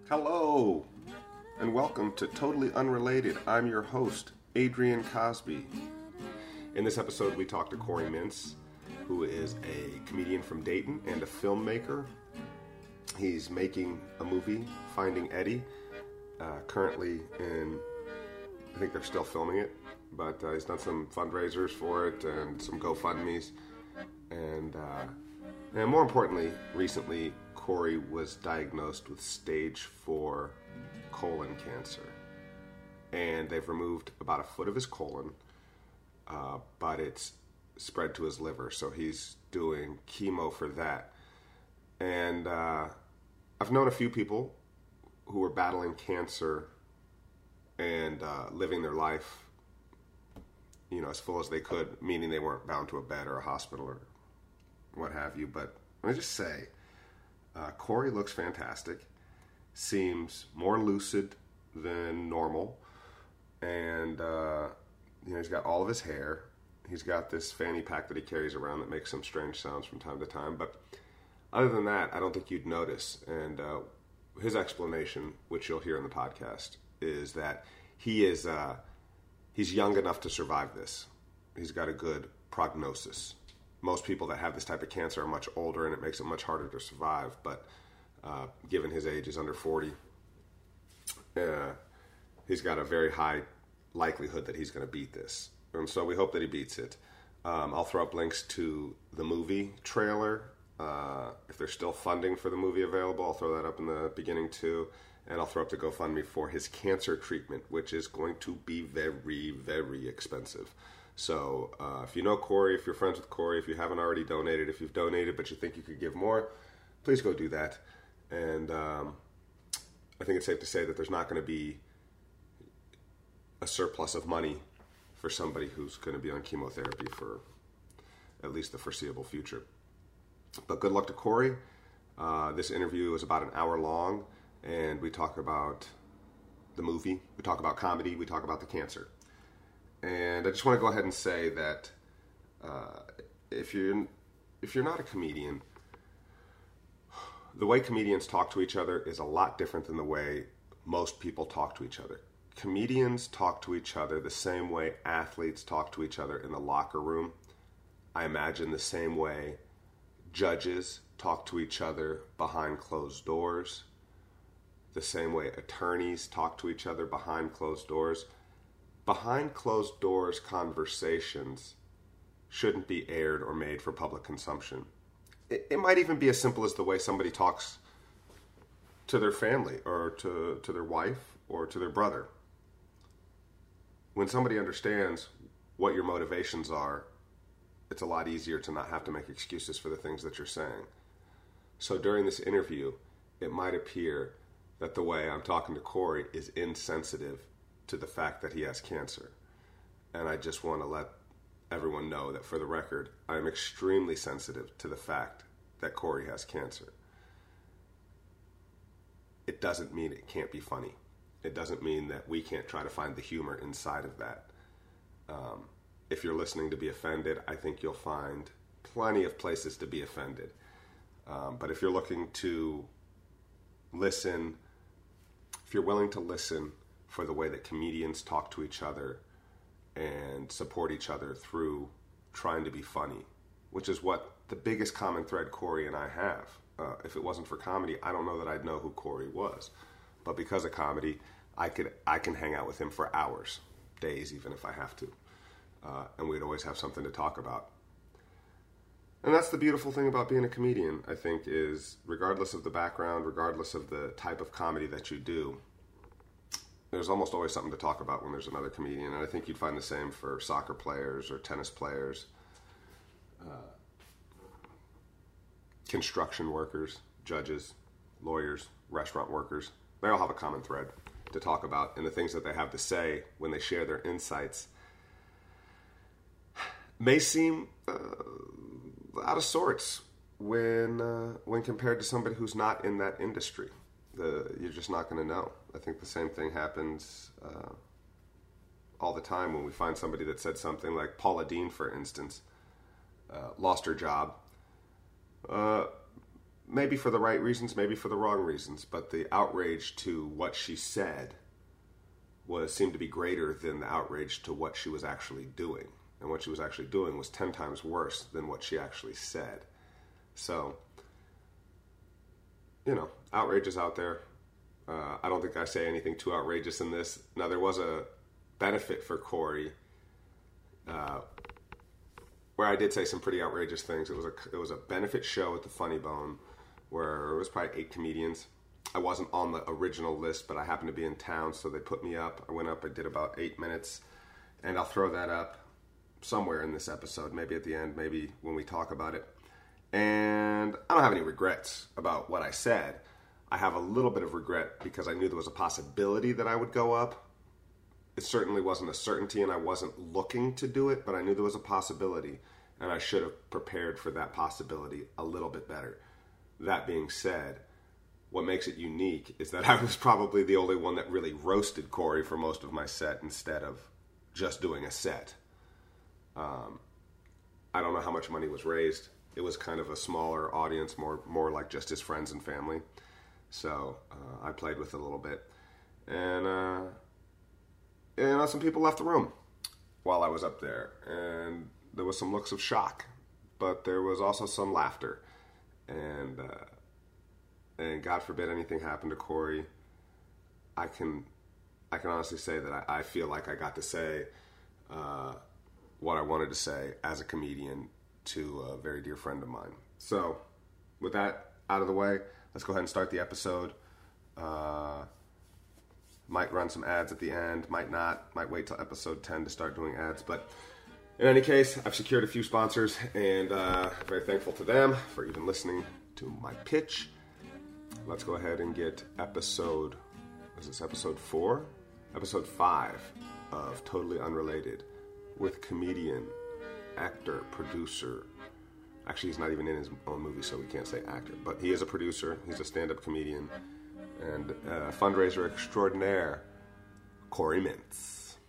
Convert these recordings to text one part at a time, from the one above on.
Hello, and welcome to Totally Unrelated. I'm your host, Adrian Cosby. In this episode, we talk to Corey Mintz, who is a comedian from Dayton and a filmmaker. He's making a movie, Finding Eddie, currently I think they're still filming it, but he's done some fundraisers for it and some GoFundMes. And more importantly, recently, Corey was diagnosed with stage 4 colon cancer. And they've removed about a foot of his colon, but it's spread to his liver, so he's doing chemo for that. And I've known a few people who were battling cancer and living their life, as full as they could, meaning they weren't bound to a bed or a hospital or what have you. But let me just say, Corey looks fantastic, seems more lucid than normal, and he's got all of his hair. He's got this fanny pack that he carries around that makes some strange sounds from time to time, but other than that, I don't think you'd notice. And his explanation, which you'll hear in the podcast, is that he's young enough to survive this. He's got a good prognosis. Most people that have this type of cancer are much older, and it makes it much harder to survive. But given his age, he's under 40, he's got a very high likelihood that he's going to beat this. And so we hope that he beats it. I'll throw up links to the movie trailer. If there's still funding for the movie available, I'll throw that up in the beginning too. And I'll throw up the GoFundMe for his cancer treatment, which is going to be very, very expensive. So if you know Corey, if you're friends with Corey, if you haven't already donated, if you've donated but you think you could give more, please go do that. And I think it's safe to say that there's not going to be a surplus of money for somebody who's going to be on chemotherapy for at least the foreseeable future. But good luck to Corey. This interview is about an hour long, and we talk about the movie, we talk about comedy, we talk about the cancer. And I just want to go ahead and say that if you're not a comedian, the way comedians talk to each other is a lot different than the way most people talk to each other. Comedians talk to each other the same way athletes talk to each other in the locker room. I imagine the same way judges talk to each other behind closed doors, the same way attorneys talk to each other behind closed doors. Behind closed doors conversations shouldn't be aired or made for public consumption. It might even be as simple as the way somebody talks to their family or to their wife or to their brother. When somebody understands what your motivations are, it's a lot easier to not have to make excuses for the things that you're saying. So during this interview, it might appear that the way I'm talking to Corey is insensitive to the fact that he has cancer. And I just want to let everyone know that, for the record, I'm extremely sensitive to the fact that Corey has cancer. It doesn't mean it can't be funny. It doesn't mean that we can't try to find the humor inside of that. If you're listening to be offended, I think you'll find plenty of places to be offended. But if you're looking to listen, if you're willing to listen for the way that comedians talk to each other and support each other through trying to be funny, which is what the biggest common thread Corey and I have. If it wasn't for comedy, I don't know that I'd know who Corey was. But because of comedy, I can hang out with him for hours, days even if I have to. And we'd always have something to talk about. And that's the beautiful thing about being a comedian, I think, is regardless of the background, regardless of the type of comedy that you do, there's almost always something to talk about when there's another comedian. And I think you'd find the same for soccer players or tennis players, construction workers, judges, lawyers, restaurant workers. They all have a common thread to talk about, and the things that they have to say when they share their insights may seem out of sorts when compared to somebody who's not in that industry. You're just not going to know. I think the same thing happens all the time when we find somebody that said something like Paula Deen, for instance, lost her job. maybe for the right reasons, maybe for the wrong reasons, but the outrage to what she said seemed to be greater than the outrage to what she was actually doing. And what she was actually doing was 10 times worse than what she actually said. So, outrage is out there. I don't think I say anything too outrageous in this. Now, there was a benefit for Corey where I did say some pretty outrageous things. It was a benefit show at the Funny Bone where it was probably 8 comedians. I wasn't on the original list, but I happened to be in town, so they put me up. I went up, I did about 8 minutes, and I'll throw that up somewhere in this episode, maybe at the end, maybe when we talk about it. And I don't have any regrets about what I said. I have a little bit of regret because I knew there was a possibility that I would go up. It certainly wasn't a certainty, and I wasn't looking to do it, but I knew there was a possibility, and I should have prepared for that possibility a little bit better. That being said, what makes it unique is that I was probably the only one that really roasted Corey for most of my set instead of just doing a set. I don't know how much money was raised. It was kind of a smaller audience, more like just his friends and family. So I played with it a little bit. And some people left the room while I was up there. And there was some looks of shock. But there was also some laughter. And God forbid anything happened to Corey. I can honestly say that I feel like I got to say what I wanted to say as a comedian to a very dear friend of mine. So, with that out of the way, let's go ahead and start the episode. Might run some ads at the end, might not, might wait till episode 10 to start doing ads, but in any case, I've secured a few sponsors, and very thankful to them for even listening to my pitch. Let's go ahead and get episode 4? Episode 5 of Totally Unrelated with comedian, actor, producer. Actually, he's not even in his own movie, so we can't say actor. But he is a producer, he's a stand-up comedian, and fundraiser extraordinaire, Corey Mintz.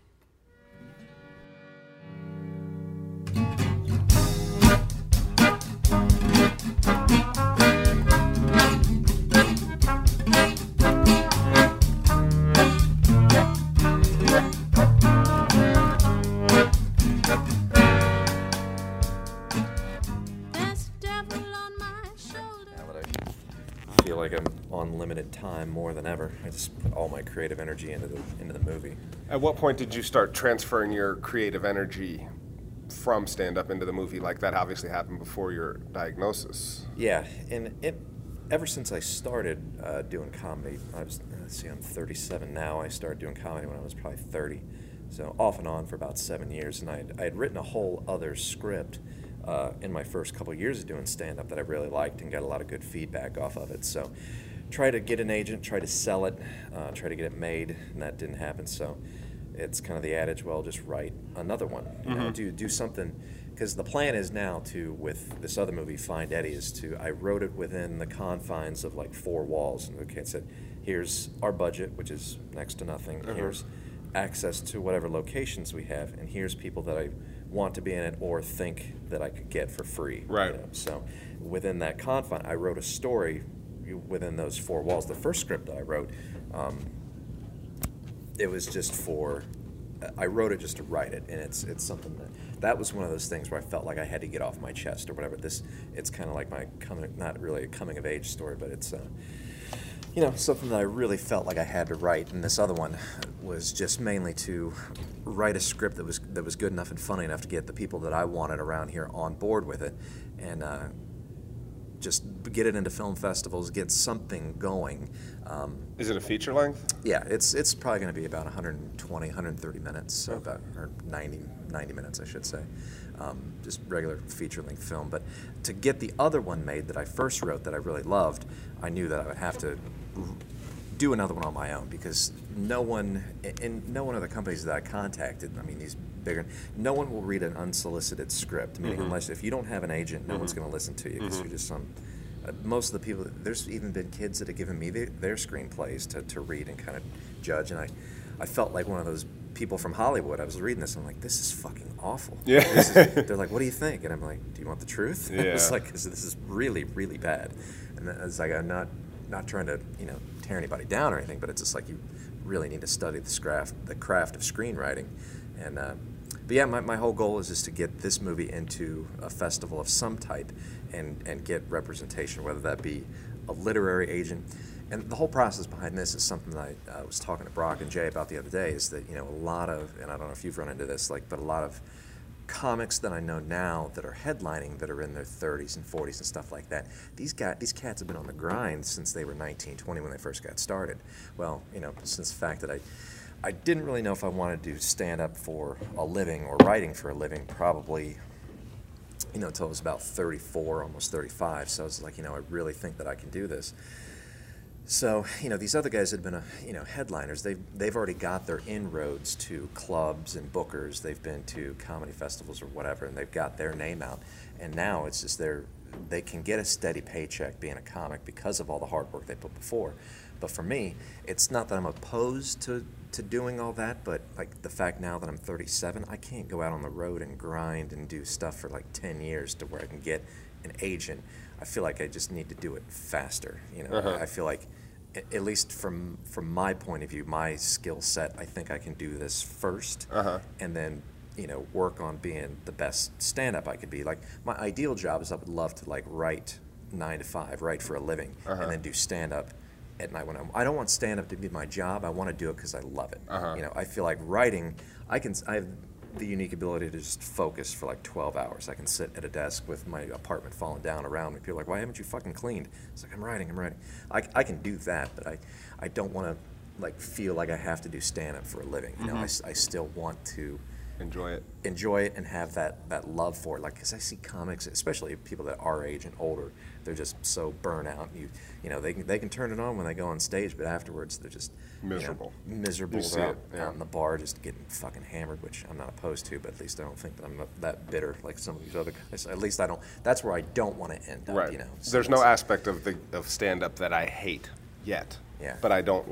Time more than ever. I just put all my creative energy into the movie. At what point did you start transferring your creative energy from stand-up into the movie? Like, that obviously happened before your diagnosis. Yeah, and ever since I started doing comedy, I'm 37 now. I started doing comedy when I was probably 30, so off and on for about 7 years, and I had written a whole other script in my first couple years of doing stand-up that I really liked and got a lot of good feedback off of it. So try to get an agent, try to sell it, try to get it made, and that didn't happen. So it's kind of the adage, well, just write another one. You know, do something, because the plan is now to, with this other movie, Find Eddie, I wrote it within the confines of like 4 walls. And okay, it said, here's our budget, which is next to nothing. Here's access to whatever locations we have, and here's people that I want to be in it or think that I could get for free. Right. You know? So within that confine, I wrote a story within those 4 walls. The first script that I wrote, it was just I wrote it just to write it, and it's something that was one of those things where I felt like I had to get off my chest or whatever. It's kind of like my not really a coming of age story, but it's something that I really felt like I had to write. And this other one was just mainly to write a script that was good enough and funny enough to get the people that I wanted around here on board with it, and just get it into film festivals, get something going. Is it a feature length? Yeah, it's probably going to be about 120, 130 minutes, so about, or 90 minutes, I should say. Just regular feature-length film. But to get the other one made that I first wrote that I really loved, I knew that I would have to do another one on my own, because no one of the companies that I contacted, I mean, these bigger, no one will read an unsolicited script, meaning unless, if you don't have an agent, no one's going to listen to you, because you're just most of the people, there's even been kids that have given me their screenplays to read and kind of judge, and I felt like one of those people from Hollywood. I was reading this, and I'm like, this is fucking awful. Yeah. They're like, what do you think? And I'm like, do you want the truth? Yeah. It's like, 'cause this is really, really bad. And it's like, I'm not trying to, tear anybody down or anything, but it's just like you really need to study the craft of screenwriting. And but yeah, my whole goal is just to get this movie into a festival of some type and get representation, whether that be a literary agent. And the whole process behind this is something that I was talking to Brock and Jay about the other day, is that, a lot of, and I don't know if you've run into this, but a lot of comics that I know now that are headlining, that are in their 30s and 40s and stuff like that, these cats have been on the grind since they were 19, 20 when they first got started. Well, since the fact that I didn't really know if I wanted to do stand-up for a living or writing for a living, probably, until I was about 34, almost 35. So I was like, I really think that I can do this. So, these other guys had been, headliners. They've already got their inroads to clubs and bookers. They've been to comedy festivals or whatever, and they've got their name out. And now it's just they can get a steady paycheck being a comic because of all the hard work they put before. But for me, it's not that I'm opposed to doing all that, but like the fact now that I'm 37, I can't go out on the road and grind and do stuff for like 10 years to where I can get an agent. I feel like I just need to do it faster. I feel like, at least from my point of view, my skill set, I think I can do this first, and then work on being the best stand-up I could be. Like, my ideal job is I would love to write 9 to 5, write for a living, and then do stand-up at night when I don't want stand-up to be my job. I want to do it because I love it. I feel like writing, I have the unique ability to just focus for like 12 hours. I can sit at a desk with my apartment falling down around me. People are like, why haven't you fucking cleaned? It's like, I'm writing. I can do that, but I don't want to feel like I have to do stand-up for a living. I still want to enjoy it and have that love for it. Because I see comics, especially people that are our age and older, they're just so burnt out. They can turn it on when they go on stage, but afterwards they're just miserable. They're out in the bar just getting fucking hammered, which I'm not opposed to, but at least I don't think that I'm that bitter like some of these other guys. At least I don't. That's where I don't want to end up. Right. So there's no aspect of stand-up that I hate yet. Yeah. But I don't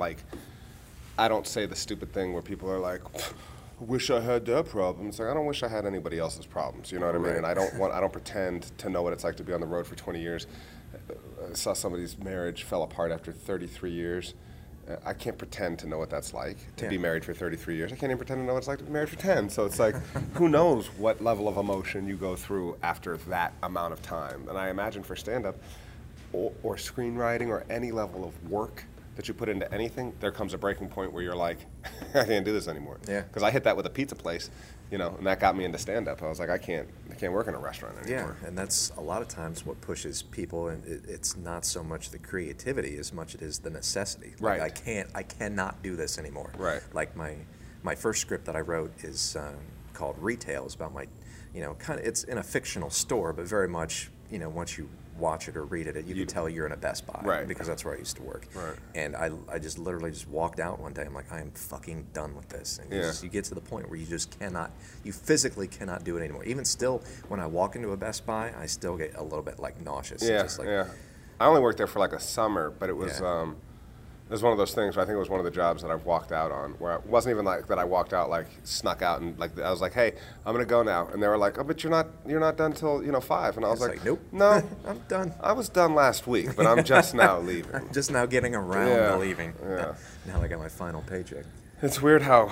say the stupid thing where people are like, I wish I had that problem. It's like, I don't wish I had anybody else's problems. You know what I mean? And I don't pretend to know what it's like to be on the road for 20 years. I saw somebody's marriage fell apart after 33 years. I can't pretend to know what that's like to be married for 33 years. I can't even pretend to know what it's like to be married for 10. So it's like, who knows what level of emotion you go through after that amount of time. And I imagine for stand-up or screenwriting or any level of work that you put into anything, there comes a breaking point where you're like, I can't do this anymore. Yeah. Because I hit that with a pizza place, and that got me into stand-up. I was like, I can't work in a restaurant anymore. Yeah, and that's a lot of times what pushes people, and it's not so much the creativity as much it is the necessity. Right. I cannot do this anymore. Right. Like my first script that I wrote is called Retail. It's about my, it's in a fictional store, but very much, once you watch it or read it, you can tell you're in a Best Buy, right? Because that's where I used to work. Right. And I just literally just walked out one day. I'm like, I am fucking done with this. And you get to the point where you just you physically cannot do it anymore. Even still, when I walk into a Best Buy, I still get a little bit nauseous. Yeah, I only worked there for a summer, but it was it was one of those things where I think it was one of the jobs that I've walked out on, where it wasn't even that I walked out snuck out and I was like, hey, I'm gonna go now, and they were like, oh, but you're not done till 5, and I was like, nope, no, I'm done. I was done last week, but I'm just now leaving. I'm just now getting around to leaving. Yeah. Now I got my final paycheck. It's weird how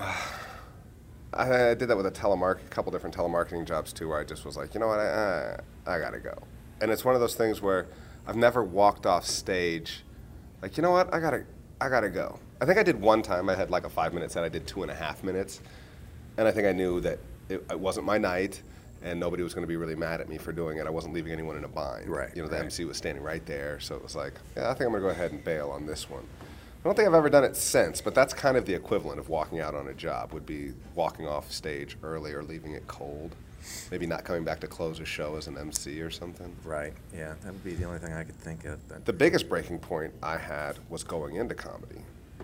I did that with a couple different telemarketing jobs too, where I just was like, you know what, I gotta go, and it's one of those things where I've never walked off stage. Like, you know what? I gotta go. I think I did one time. I had a 5-minute set. I did 2.5 minutes, and I think I knew that it wasn't my night, and nobody was going to be really mad at me for doing it. I wasn't leaving anyone in a bind. Right. The MC was standing right there, so it was like, yeah, I think I'm gonna go ahead and bail on this one. I don't think I've ever done it since, but that's kind of the equivalent of walking out on a job. Would be walking off stage early or leaving it cold. Maybe not coming back to close a show as an MC or something. Right, yeah, that would be the only thing I could think of. But the biggest breaking point I had was going into comedy.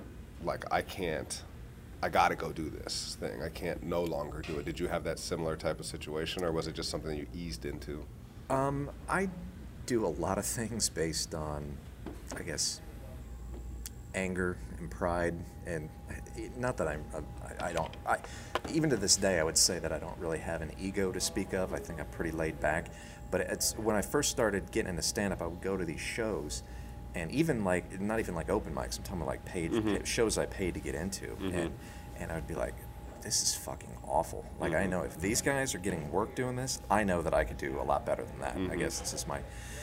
I gotta go do this thing. I can't no longer do it. Did you have that similar type of situation, or was it just something that you eased into? I do a lot of things based on, I guess, anger and pride, and not that even to this day I would say that I don't really have an ego to speak of. I think I'm pretty laid back, but it's when I first started getting into stand-up, I would go to these shows, and even like, not even like open mics, I'm talking about like paid shows I paid to get into, and I'd be like, this is fucking awful. Like, I know if these guys are getting work doing this, I know that I could do a lot better than that. I guess this is my...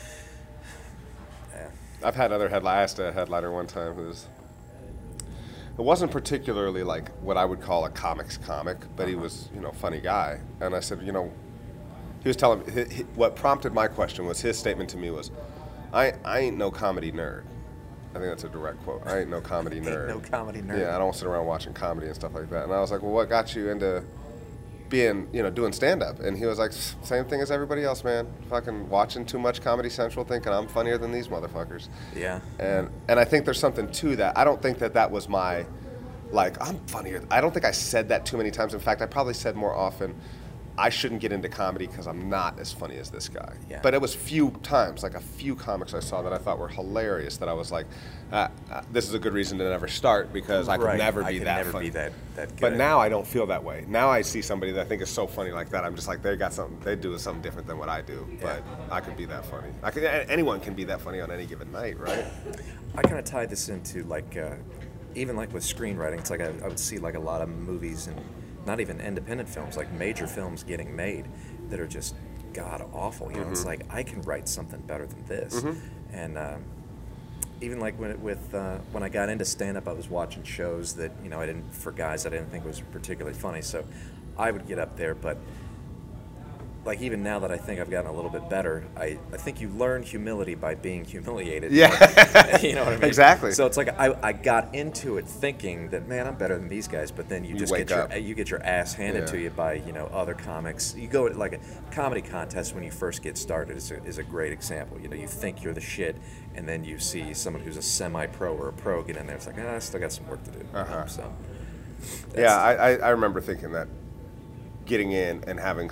I've had other I asked a headliner one time it wasn't particularly like what I would call a comic, but he was, funny guy. And I said, he was telling me, what prompted my question was his statement to me was, I ain't no comedy nerd. I think that's a direct quote. I ain't no comedy nerd. Ain't no comedy nerd. Yeah, I don't sit around watching comedy and stuff like that. And I was like, well, what got you into being, doing stand-up? And he was like, same thing as everybody else, man. Fucking watching too much Comedy Central, thinking I'm funnier than these motherfuckers. Yeah. And I think there's something to that. I don't think that was my, like, I'm funnier. I don't think I said that too many times. In fact, I probably said more often, I shouldn't get into comedy because I'm not as funny as this guy. Yeah. But it was few times, like a few comics I saw that I thought were hilarious, that I was like, this is a good reason to never start because I could never be that funny. That good. But now I don't feel that way. Now I see somebody that I think is so funny like that, I'm just like, they do something different than what I do. But I could be that funny. Anyone can be that funny on any given night, right? I kind of tie this into like, even like with screenwriting, it's like I would see like a lot of movies and not even independent films, like major films getting made that are just god awful. It's like, I can write something better than this. And even like when I got into stand-up, I was watching shows that for guys I didn't think was particularly funny, so I would get up there. But like, even now that I think I've gotten a little bit better, I think you learn humility by being humiliated. Yeah. You know what I mean? Exactly. So it's like I got into it thinking that, man, I'm better than these guys, but then you just get your ass handed to you by, other comics. You go to like a comedy contest when you first get started is a great example. You think you're the shit, and then you see someone who's a semi-pro or a pro get in there. It's like, I still got some work to do. So yeah, I remember thinking that, getting in and having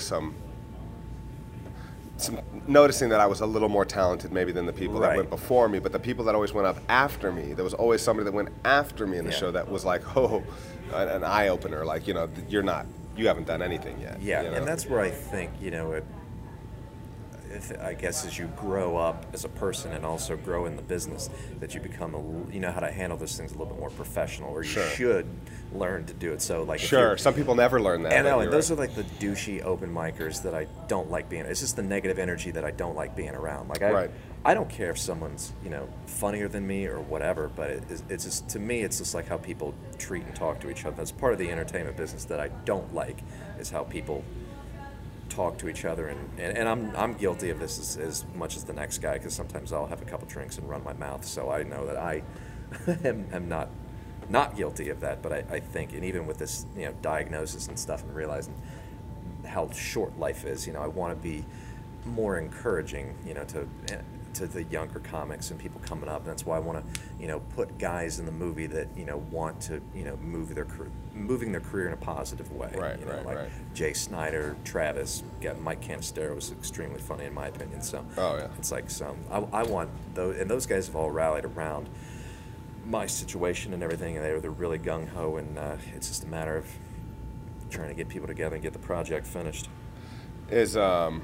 noticing that I was a little more talented maybe than the people that went before me, but the people that always went up after me, there was always somebody that went after me in the show that was like, an eye-opener, like, you haven't done anything yet. Yeah, and that's where I think, I guess as you grow up as a person and also grow in the business, that you become how to handle those things a little bit more professional, or you should learn to do it. So like, some people never learn that. And those are like the douchey open micers that I don't like being. It's just the negative energy that I don't like being around. Like I don't care if someone's funnier than me or whatever, but it's just, to me, it's just like how people treat and talk to each other. That's part of the entertainment business that I don't like, is how people talk to each other, and I'm guilty of this as much as the next guy, because sometimes I'll have a couple drinks and run my mouth, so I know that I am not guilty of that. But I think, and even with this diagnosis and stuff, and realizing how short life is, I want to be more encouraging to the younger comics and people coming up, and that's why I want to put guys in the movie that want to moving their career in a positive way. Like Jay Snyder, Travis, Mike Canistero was extremely funny in my opinion. So it's like I want those, and those guys have all rallied around my situation and everything, and they're really gung ho, and it's just a matter of trying to get people together and get the project finished. Is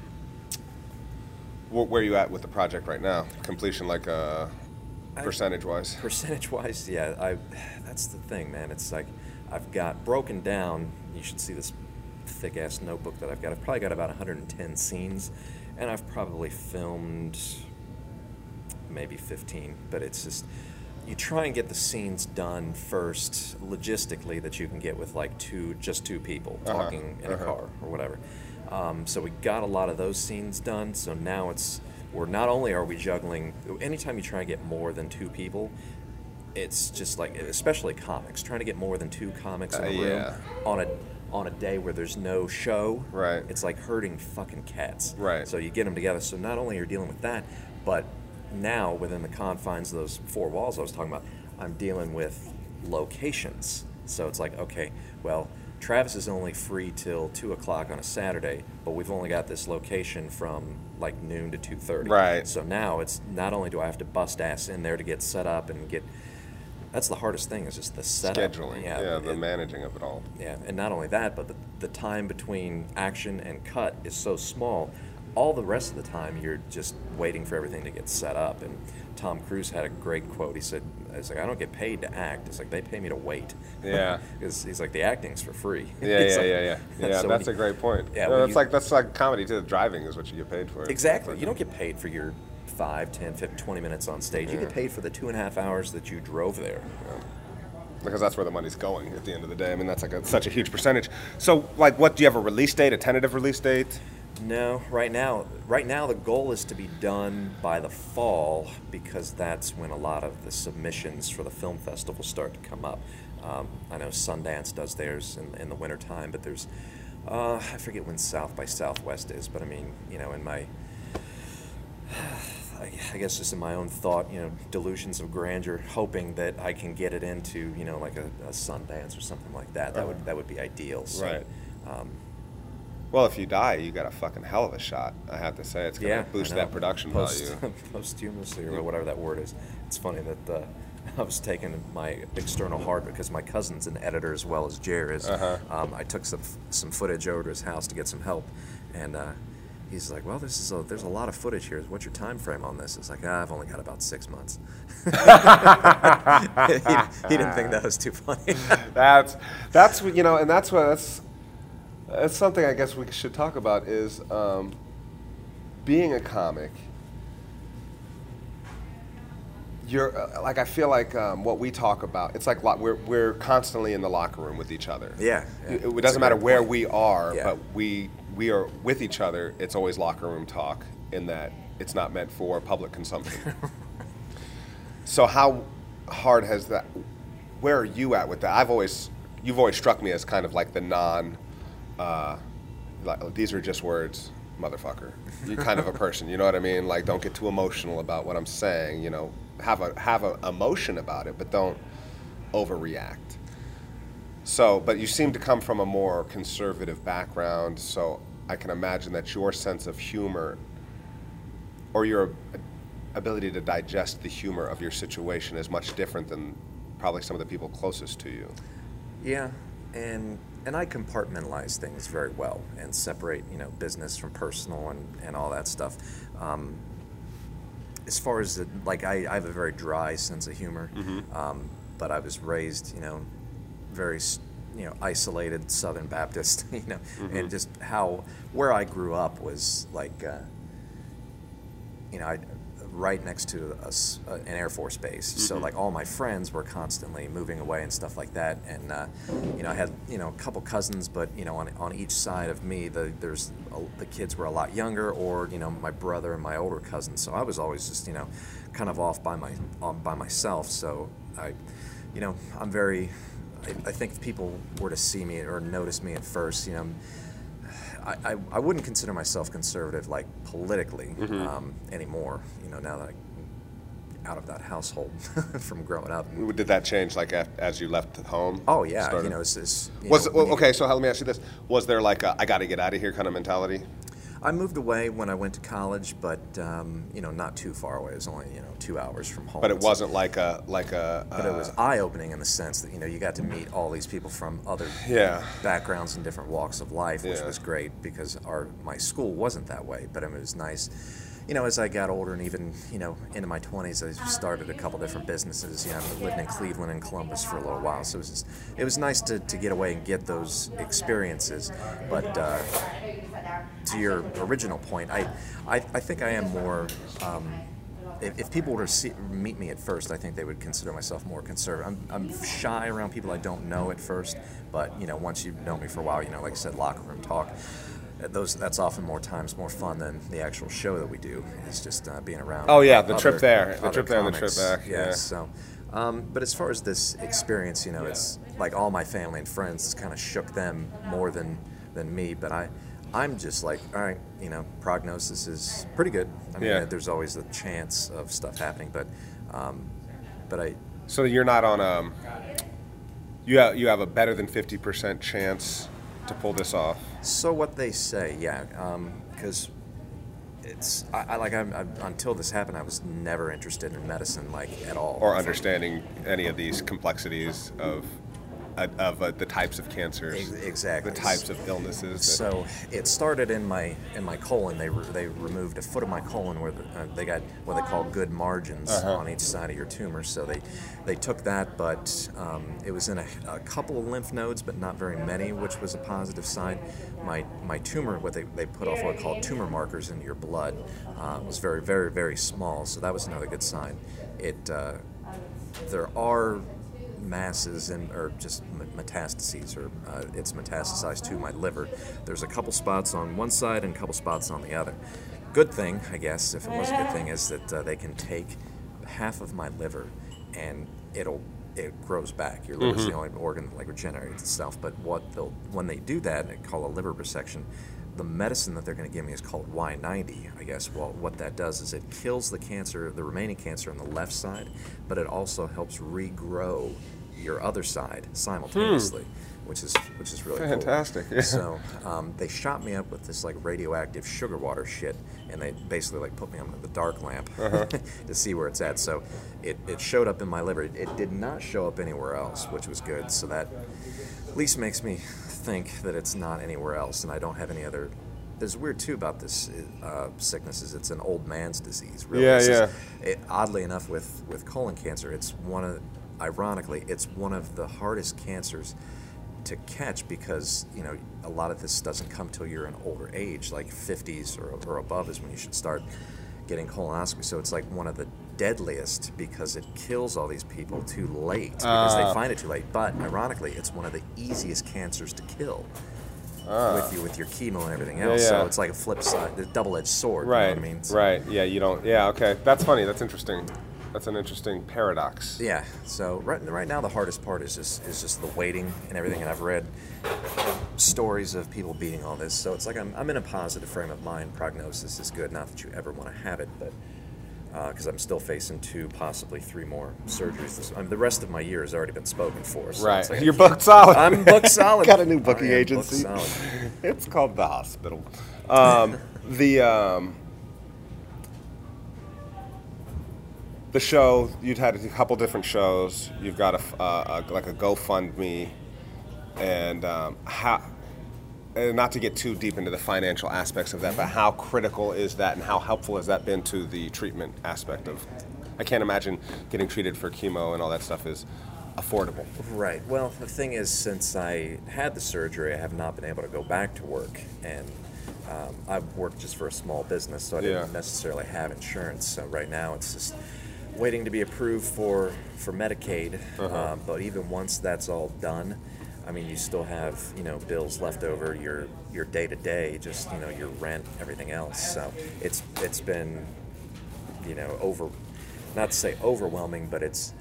where are you at with the project right now? Completion, like percentage-wise? Percentage-wise, yeah. That's the thing, man. It's like I've got broken down. You should see this thick-ass notebook that I've got. I've probably got about 110 scenes, and I've probably filmed maybe 15. But it's just, you try and get the scenes done first, logistically, that you can get with like just two people talking in a car or whatever. So we got a lot of those scenes done. So now we're not only are we juggling, anytime you try and get more than two people, it's just like, especially comics, trying to get more than two comics in a room on a day where there's no show. Right. It's like herding fucking cats. Right. So you get them together. So not only are you dealing with that, but now within the confines of those four walls I was talking about, I'm dealing with locations. So it's like, okay, well, Travis is only free till 2 o'clock on a Saturday, but we've only got this location from like noon to 2:30. Right. So now it's not only do I have to bust ass in there to get set up and get that's the hardest thing, is just the setup. Scheduling, the managing of it all. Yeah, and not only that, but the time between action and cut is so small. All the rest of the time, you're just waiting for everything to get set up. And Tom Cruise had a great quote. He said, "It's like, I don't get paid to act. It's like they pay me to wait." Yeah. Because he's like, the acting's for free. Yeah. So That's a great point. Yeah, that's like comedy too. Driving is what you get paid for. Exactly. You don't get paid for your 5, 10, 15, 20 minutes on stage. You get paid for the 2.5 hours that you drove there. Yeah. Because that's where the money's going at the end of the day. I mean, that's like such a huge percentage. So, like, what do you have, a release date, a tentative release date? No, right now the goal is to be done by the fall, because that's when a lot of the submissions for the film festival start to come up. I know Sundance does theirs in the wintertime, but there's, I forget when South by Southwest is, but I mean, in my, I guess just in my own thought, delusions of grandeur, hoping that I can get it into, like a Sundance or something like that. That would be ideal. So, right. Well, if you die, you got a fucking hell of a shot, I have to say. It's going to boost that production value. Posthumously, or whatever that word is. It's funny that I was taking my external hard because my cousin's an editor as well as Jer is. I took some footage over to his house to get some help, and he's like, "Well, there's a lot of footage here. What's your time frame on this?" It's like, I've only got about 6 months. He didn't think that was too funny. That's and that's something I guess we should talk about is being a comic. You're like, I feel like what we talk about, it's like we're constantly in the locker room with each other. Yeah. It doesn't matter where we are, but we are with each other. It's always locker room talk, in that it's not meant for public consumption. So how hard has that? Where are you at with that? You've always struck me as kind of like the like, these are just words, motherfucker. You're kind of a person, you know what I mean? Like, don't get too emotional about what I'm saying. Have a emotion about it, but don't overreact. So, but you seem to come from a more conservative background, so I can imagine that your sense of humor, or your ability to digest the humor of your situation, is much different than probably some of the people closest to you. Yeah, and I compartmentalize things very well and separate, business from personal and all that stuff. As far as I have a very dry sense of humor, but I was raised, very, isolated Southern Baptist, and just where I grew up was like, right next to an Air Force base. So like all my friends were constantly moving away and stuff like that. And, I had, a couple cousins, but, on each side of me, the kids were a lot younger, or, my brother and my older cousins. So I was always just, kind of off by myself. So I'm very, I think if people were to see me or notice me at first, I wouldn't consider myself conservative, like politically, anymore. Now that I'm out of that household from growing up. Did that change, like, as you left home? Oh yeah, okay. So let me ask you this: was there like a I got to get out of here kind of mentality? I moved away when I went to college, but not too far away. It was only 2 hours from home. But it wasn't like a. But it was eye-opening in the sense that you got to meet all these people from other backgrounds and different walks of life, which was great, because my school wasn't that way. But it was nice. As I got older and even, into my 20s, I started a couple different businesses. I lived in Cleveland and Columbus for a little while, so it was nice to get away and get those experiences. But to your original point, I think I am more. If people were to meet me at first, I think they would consider myself more conservative. I'm shy around people I don't know at first, but once you've known me for a while, like I said, locker room talk. That's often more fun than the actual show that we do. It's just being around. Oh yeah, the trip there and the trip back. Yeah. So, but as far as this experience, it's like all my family and friends kind of shook them more than me. But I'm just like, all right, prognosis is pretty good. I mean, there's always a chance of stuff happening, but I. So you're not on you have a better than 50% chance to pull this off. So what they say, because I'm until this happened, I was never interested in medicine, like, at all. Or understanding any of these complexities of the types of cancers, exactly, the types of illnesses. So it started in my colon. They removed a foot of my colon where they got what they call good margins on each side of your tumor. So they took that, but it was in a couple of lymph nodes, but not very many, which was a positive sign. My tumor, what they put off what are called tumor markers into your blood, was very, very, very small. So that was another good sign. There are masses or just metastases, or it's metastasized to my liver. There's a couple spots on one side and a couple spots on the other. Good thing, I guess, if it was a good thing, is that they can take half of my liver and it grows back. Your liver's the only organ that regenerates itself. But when they do that, they call a liver resection. The medicine that they're going to give me is called Y90, I guess. Well, what that does is it kills the cancer, the remaining cancer on the left side, but it also helps regrow your other side simultaneously, which is really fantastic. Cool. Yeah. So they shot me up with this radioactive sugar water shit, and they basically put me under the dark lamp to see where it's at. So it showed up in my liver. It did not show up anywhere else, which was good. So that at least makes me think that it's not anywhere else, and I don't have any other. There's weird too about this sickness is it's an old man's disease. Really. Yeah. Oddly enough, with colon cancer, ironically, it's one of the hardest cancers to catch because a lot of this doesn't come till you're an older age, like 50s or above is when you should start getting colonoscopy. So it's one of the deadliest because it kills all these people too late because they find it too late. But ironically, it's one of the easiest cancers to kill with your chemo and everything else. Yeah. So it's like a flip side, the double-edged sword. Right. You know what I mean? So, right. Yeah. You don't. Yeah. Okay. That's funny. That's interesting. That's an interesting paradox. Yeah. So right now the hardest part is just the waiting and everything. And I've read stories of people beating all this. So it's I'm in a positive frame of mind. Prognosis is good. Not that you ever want to have it, but because I'm still facing 2, possibly 3 more surgeries. The rest of my year has already been spoken for. So right. It's You're booked solid. I'm booked solid. Got a new booking agency. Booked solid. It's called The Hospital. The show, you'd had a couple different shows. You've got a GoFundMe, and not to get too deep into the financial aspects of that, but how critical is that, and how helpful has that been to the treatment aspect of? I can't imagine getting treated for chemo and all that stuff is affordable. Right. Well, the thing is, since I had the surgery, I have not been able to go back to work, and I've worked just for a small business, so I didn't necessarily have insurance. So right now, it's just waiting to be approved for Medicaid, but even once that's all done, I mean, you still have bills left over, your day-to-day, just your rent, everything else. So it's been not to say overwhelming, but it's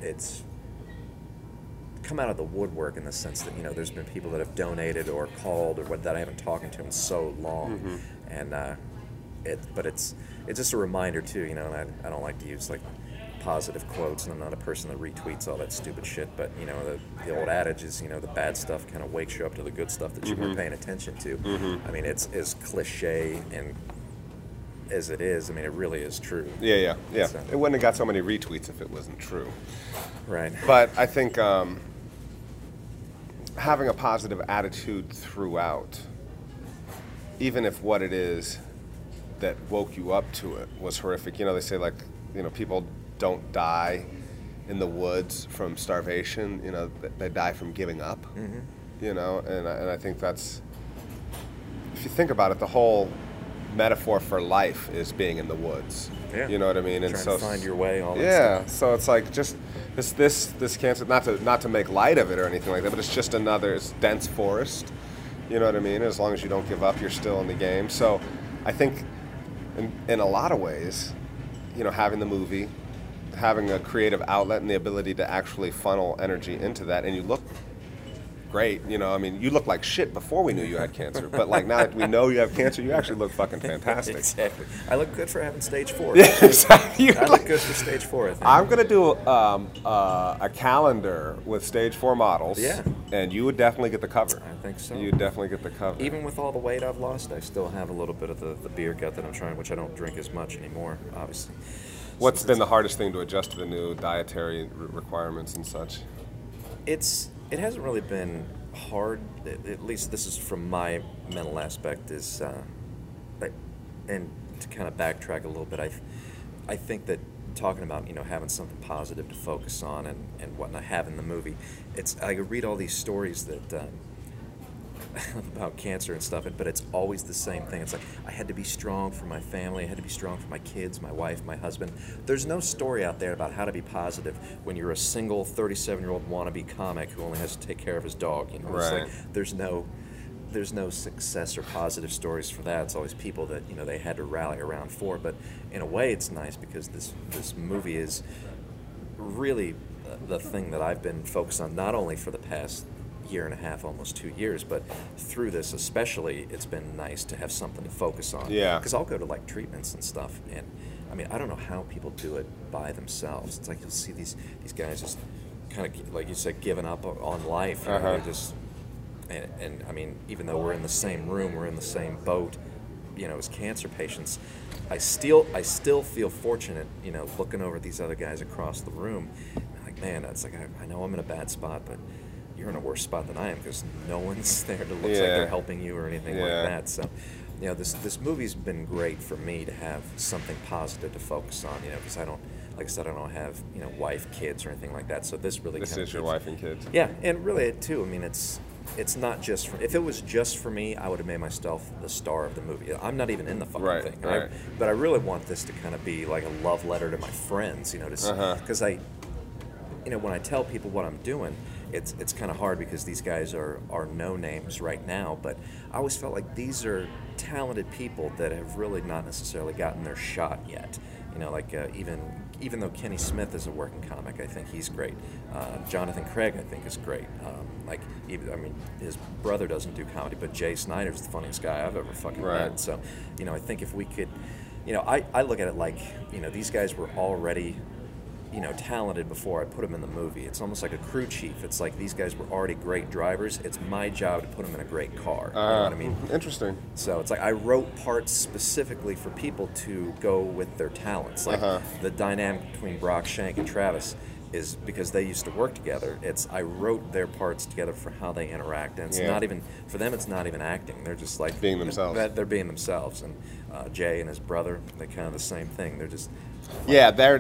come out of the woodwork in the sense that there's been people that have donated or called or that I haven't talked to in so long, and but it's just a reminder too, and I don't like to use positive quotes, and I'm not a person that retweets all that stupid shit, but the old adage is the bad stuff kind of wakes you up to the good stuff that you weren't paying attention to. I mean, it's as cliche and as it is, I mean, it really is true. Yeah. So, it wouldn't have got so many retweets if it wasn't true. Right. But I think having a positive attitude throughout, even if what it is that woke you up to it was horrific. They say people don't die in the woods from starvation. They die from giving up. And I think that's, if you think about it, the whole metaphor for life is being in the woods. Yeah. You know what I mean? Trying to find your way. All that yeah. stuff. So it's just this cancer. Not to make light of it or anything like that, but it's just it's dense forest. You know what I mean? As long as you don't give up, you're still in the game. So I think in a lot of ways, having the movie, having a creative outlet and the ability to actually funnel energy into that, and you look great. You know, I mean, you looked like shit before we knew you had cancer, but like now that we know you have cancer, you actually look fucking fantastic. Exactly. I look good for having stage 4. Yeah, exactly. I look good for stage 4, I think. I'm gonna do a calendar with stage 4 models. Yeah. And you would definitely get the cover. I think so. You'd definitely get the cover. Even with all the weight I've lost, I still have a little bit of the beer gut that I'm trying, which I don't drink as much anymore, obviously. What's been the hardest thing to adjust to the new dietary requirements and such? It hasn't really been hard. At least this is from my mental aspect. And to kind of backtrack a little bit, I think that talking about having something positive to focus on and whatnot, having the movie, I read all these stories that. About cancer and stuff, but it's always the same thing. It's like, I had to be strong for my family, I had to be strong for my kids, my wife, my husband. There's no story out there about how to be positive when you're a single 37-year-old wannabe comic who only has to take care of his dog. It's right. like there's no success or positive stories for that. It's always people that they had to rally around for. But in a way, it's nice because this movie is really the thing that I've been focused on, not only for the past year and a half, almost 2 years, but through this especially, it's been nice to have something to focus on. Yeah. Because I'll go to like treatments and stuff, and I mean, I don't know how people do it by themselves. It's like you'll see these guys just kind of, like you said, giving up on life. They're just, and I mean, even though we're in the same room, we're in the same boat, as cancer patients, I still feel fortunate, looking over at these other guys across the room. Like, man, it's like I know I'm in a bad spot, but you're in a worse spot than I am because no one's there to look like they're helping you or anything like that. So, this movie's been great for me to have something positive to focus on. Because I don't, like I said, I don't have wife, kids, or anything like that. So this is your wife and kids. Yeah, and really too. I mean, it's not just for. If it was just for me, I would have made myself the star of the movie. I'm not even in the fucking thing. Right. But I really want this to kind of be like a love letter to my friends. Because when I tell people what I'm doing, it's kind of hard because these guys are no names right now, but I always felt like these are talented people that have really not necessarily gotten their shot yet. Even though Kenny Smith is a working comic, I think he's great. Jonathan Craig, I think, is great. His brother doesn't do comedy, but Jay Snyder's the funniest guy I've ever fucking met. So, I think if we could, I look at it like, these guys were already talented before I put them in the movie. It's almost like a crew chief. It's like these guys were already great drivers. It's my job to put them in a great car. You know what I mean? Interesting. So it's like I wrote parts specifically for people to go with their talents. Like the dynamic between Brock Shank and Travis is because they used to work together. I wrote their parts together for how they interact, and it's not even for them. It's not even acting. They're just like being themselves. They're being themselves. And Jay and his brother, they're kind of the same thing. They're just they're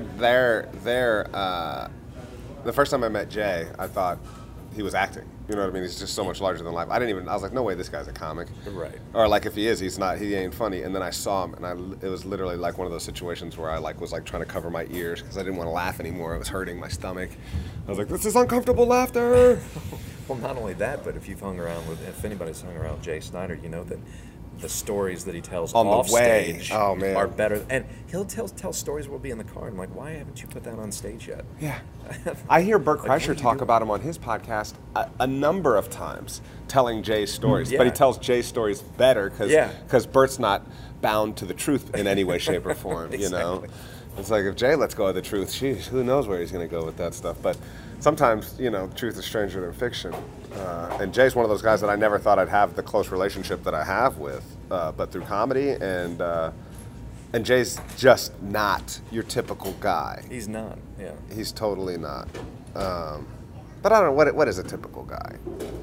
the first time I met Jay, I thought he was acting. You know what I mean? He's just so much larger than life. I was like, no way this guy's a comic. Right. Or like if he is, he's not, he ain't funny. And then I saw him, and it was literally like one of those situations where I was trying to cover my ears because I didn't want to laugh anymore. It was hurting my stomach. I was like, this is uncomfortable laughter. Well, not only that, but if anybody's hung around Jay Snyder, you know that the stories that he tells on off the way stage are better. And he'll tell stories we'll be in the car. I'm like, why haven't you put that on stage yet? Yeah. I hear Bert Kreischer talk about him on his podcast a number of times, telling Jay's stories. Yeah. But he tells Jay's stories better because Bert's not bound to the truth in any way, shape, or form. Exactly. It's like if Jay lets go of the truth, geez, who knows where he's going to go with that stuff. But sometimes, truth is stranger than fiction. And Jay's one of those guys that I never thought I'd have the close relationship that I have with, but through comedy. And Jay's just not your typical guy. He's not, yeah. He's totally not. But I don't know, what is a typical guy?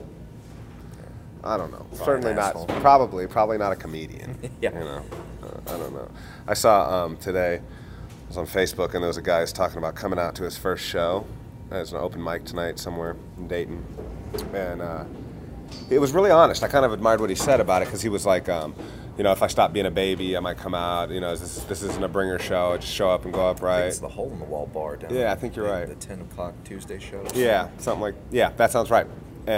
I don't know. Probably Certainly an not. asshole. Probably not a comedian. Yeah. I don't know. I saw today, I was on Facebook, and there was a guy who's talking about coming out to his first show. There's an open mic tonight somewhere in Dayton. And it was really honest. I kind of admired what he said about it because he was like, if I stop being a baby, I might come out. This isn't a bringer show. I just show up and go up, I right? think it's the Hole in the Wall bar down Yeah, I think you're right. The 10 o'clock Tuesday show. Yeah, that sounds right.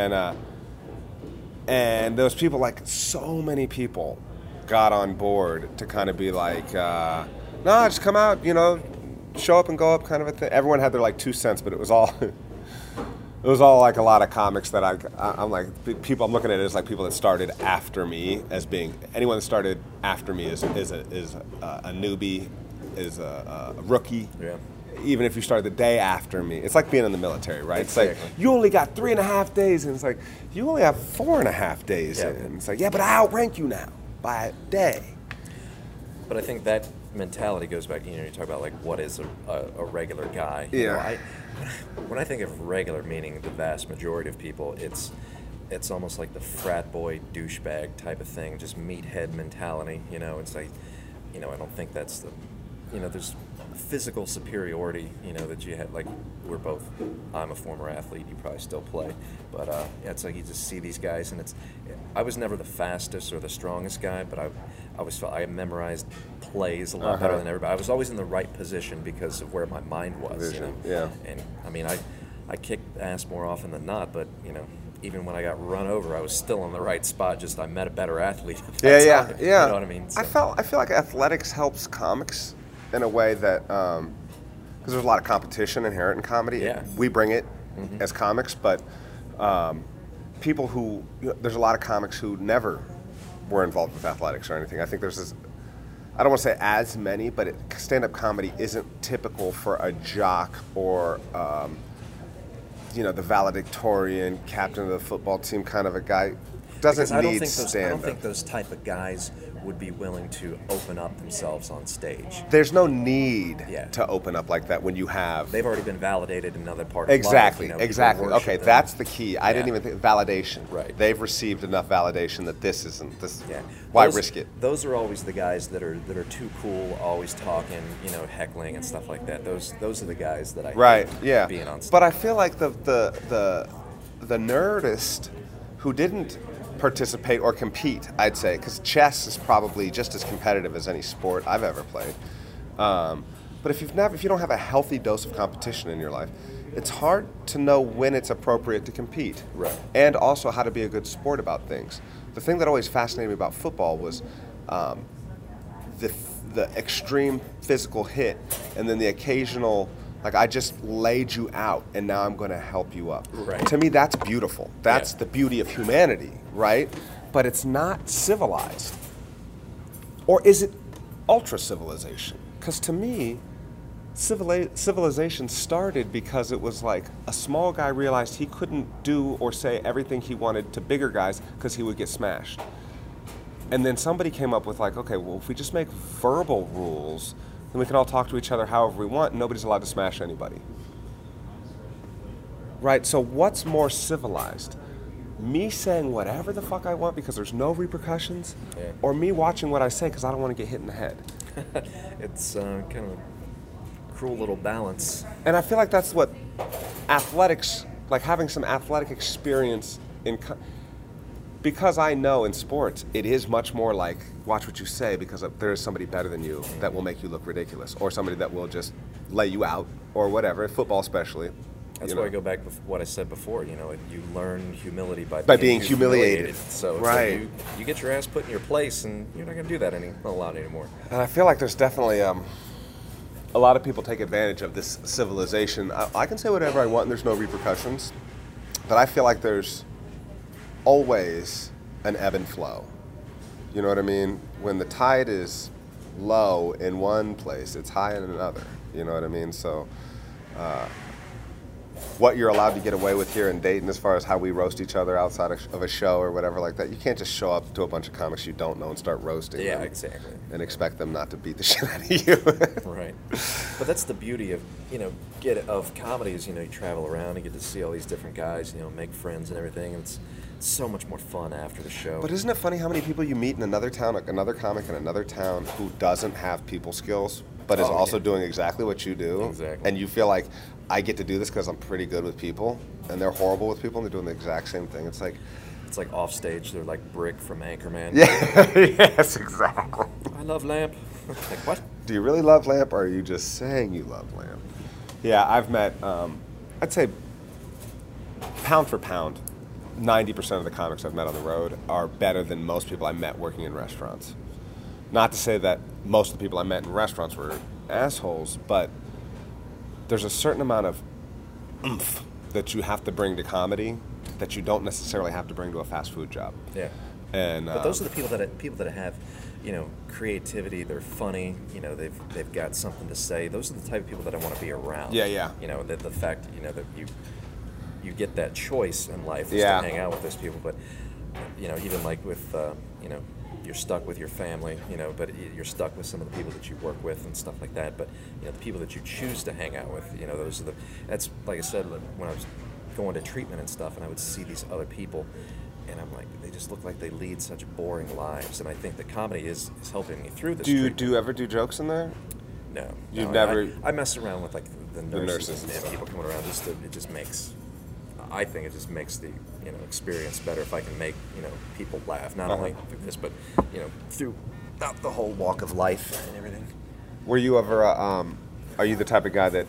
And those people, like so many people, got on board to kind of be like, no, just come out, show up and go up kind of a thing. Everyone had their 2 cents, but it was all It was all like a lot of comics that I'm like, people, I'm looking at it as like people that started after me as being, anyone that started after me is a newbie, is a rookie. Yeah. Even if you started the day after me. It's like being in the military, right? Exactly. It's like, you only got 3.5 days, and it's like, you only have 4.5 days. Yeah. And it's like, yeah, but I outrank you now by a day. But I think that mentality goes back, you talk about like what is a regular guy. Yeah. When I think of regular, meaning the vast majority of people, it's almost like the frat boy douchebag type of thing, just meathead mentality. It's like, I don't think that's the, there's physical superiority, that you had. Like, I'm a former athlete, you probably still play, but it's like you just see these guys, and I was never the fastest or the strongest guy, but I always felt I memorized plays a lot better than everybody. I was always in the right position because of where my mind was. Yeah. And I mean, I kicked ass more often than not, but even when I got run over, I was still in the right spot. Just I met a better athlete. Yeah. You know what I mean? So. I feel like athletics helps comics in a way that, because there's a lot of competition inherent in comedy. Yeah. We bring it as comics, but people who, there's a lot of comics who never were involved with athletics or anything. I think there's this, I don't want to say as many, but stand-up comedy isn't typical for a jock or, the valedictorian, captain of the football team kind of a guy. Doesn't need stand-up. I don't think those type of guys would be willing to open up themselves on stage. There's no need Yeah. to open up like that when you have... They've already been validated in another part of Exactly, life. exactly. People worship Okay, them. that's the key. I didn't even think... Validation. Right. They've received enough validation that this isn't... Yeah. Why Those- risk it? Those are always the guys that are too cool, always talking, heckling and stuff like that. Those are the guys that I Right, hate yeah. being on stage. But I feel like the nerdist who didn't participate or compete, I'd say, because chess is probably just as competitive as any sport I've ever played. But if you don't have a healthy dose of competition in your life, it's hard to know when it's appropriate to compete. Right. And also how to be a good sport about things. The thing that always fascinated me about football was the extreme physical hit, and then the occasional, like, I just laid you out and now I'm going to help you up. Right. To me, that's beautiful. That's the beauty of humanity, right? But it's not civilized. Or is it ultra-civilization? Because to me, civilization started because it was like a small guy realized he couldn't do or say everything he wanted to bigger guys because he would get smashed. And then somebody came up with like, okay, well, if we just make verbal rules, then we can all talk to each other however we want, and nobody's allowed to smash anybody. Right, so what's more civilized? Me saying whatever the fuck I want because there's no repercussions? Yeah. Or me watching what I say because I don't want to get hit in the head? It's kind of a cruel little balance. And I feel like that's what athletics, like having some athletic experience because I know in sports it is much more like watch what you say because there is somebody better than you that will make you look ridiculous, or somebody that will just lay you out or whatever, football especially. That's why I go back to what I said before. You learn humility by being humiliated. So it's Right. like you get your ass put in your place, and you're not going to do that a lot anymore. And I feel like there's definitely a lot of people take advantage of this civilization. I can say whatever I want and there's no repercussions, but I feel like there's always an ebb and flow. You know what I mean? When the tide is low in one place, it's high in another. You know what I mean? So what you're allowed to get away with here in Dayton as far as how we roast each other outside of a show or whatever like that, you can't just show up to a bunch of comics you don't know and start roasting Yeah, them exactly. and expect them not to beat the shit out of you. Right. But that's the beauty of, of comedy is, you travel around and get to see all these different guys, make friends and everything. And it's so much more fun after the show. But isn't it funny how many people you meet in another town, like another comic in another town who doesn't have people skills, but is also doing exactly what you do? Exactly. And you feel like, I get to do this because I'm pretty good with people, and they're horrible with people, and they're doing the exact same thing. It's like off stage, they're like Brick from Anchorman. Yeah, yes, exactly. I love Lamp. Like, what? Do you really love Lamp, or are you just saying you love Lamp? Yeah, I've met, I'd say, pound for pound, 90% of the comics I've met on the road are better than most people I met working in restaurants. Not to say that most of the people I met in restaurants were assholes, but there's a certain amount of oomph that you have to bring to comedy that you don't necessarily have to bring to a fast food job. Yeah. And but those are the people that have, creativity. They're funny. They've got something to say. Those are the type of people that I want to be around. Yeah. That the fact that you get that choice in life is Yeah. to hang out with those people. But even like with you're stuck with your family, but you're stuck with some of the people that you work with and stuff like that. But the people that you choose to hang out with, that's like I said, when I was going to treatment and stuff, and I would see these other people, and I'm like, they just look like they lead such boring lives. And I think the comedy is helping me through this. Do you ever do jokes in there? No. You've never. I mess around with like the nurses and people coming around. It just makes. I think it just makes the experience better if I can make people laugh, not only through this, but throughout the whole walk of life and everything. Were you ever? Are you the type of guy that?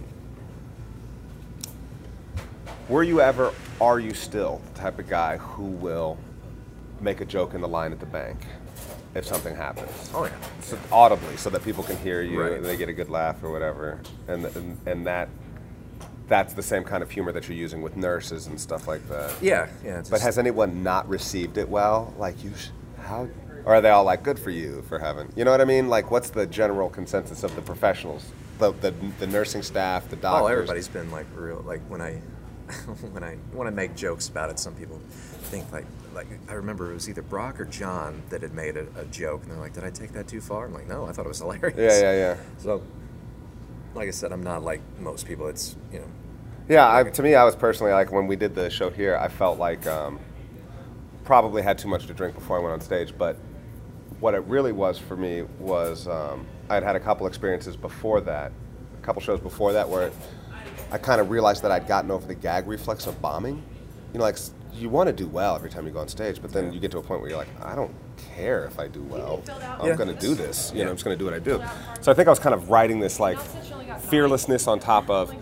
Were you ever? Are you still the type of guy who will make a joke in the line at the bank if something happens? Oh yeah. So, audibly, so that people can hear you Right. and they get a good laugh or whatever, and that's the same kind of humor that you're using with nurses and stuff like that. Yeah. But has anyone not received it well? Like how? Or are they all like, good for you for having? You know what I mean? Like, what's the general consensus of the professionals, the nursing staff, the doctors? Oh, everybody's been like real. Like when I when I make jokes about it, some people think like I remember it was either Brock or John that had made a joke, and they're like, "Did I take that too far?" I'm like, "No, I thought it was hilarious." Yeah. So, like I said, I'm not like most people. It's Yeah, to me, I was personally like when we did the show here, I felt like probably had too much to drink before I went on stage. But what it really was for me was I'd had a couple experiences before that, a couple shows before that, where I kind of realized that I'd gotten over the gag reflex of bombing. Like you want to do well every time you go on stage, but then you get to a point where you're like, I don't care if I do well. I'm going to do this. I'm just going to do what I do. So I think I was kind of riding this like fearlessness on top of.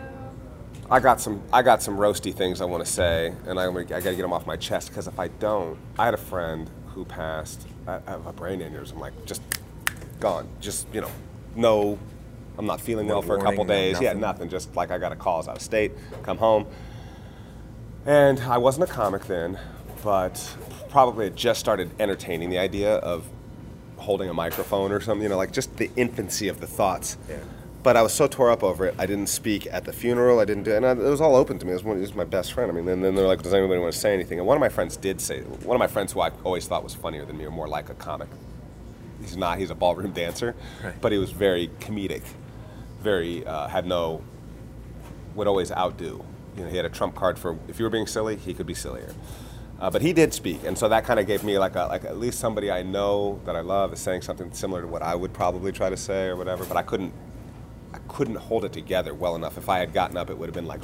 I got some roasty things I want to say, and I got to get them off my chest, because if I don't, I had a friend who passed of a brain aneurysm, like just gone, just no. I'm not feeling well for a couple days. Nothing. Yeah, nothing. Just like I got a call, I was out of state, come home. And I wasn't a comic then, but probably had just started entertaining the idea of holding a microphone or something, like just the infancy of the thoughts. Yeah. But I was so tore up over it, I didn't speak at the funeral, I didn't do it, and it was all open to me. It was my best friend. I mean, and then they're like, does anybody want to say anything? And one of my friends did say, one of my friends who I always thought was funnier than me, or more like a comic. He's not, he's a ballroom dancer, right. But he was very comedic. Very would always outdo. He had a trump card for if you were being silly, he could be sillier. But he did speak, and so that kind of gave me like at least somebody I know that I love is saying something similar to what I would probably try to say or whatever. But I couldn't hold it together well enough. If I had gotten up, it would have been like.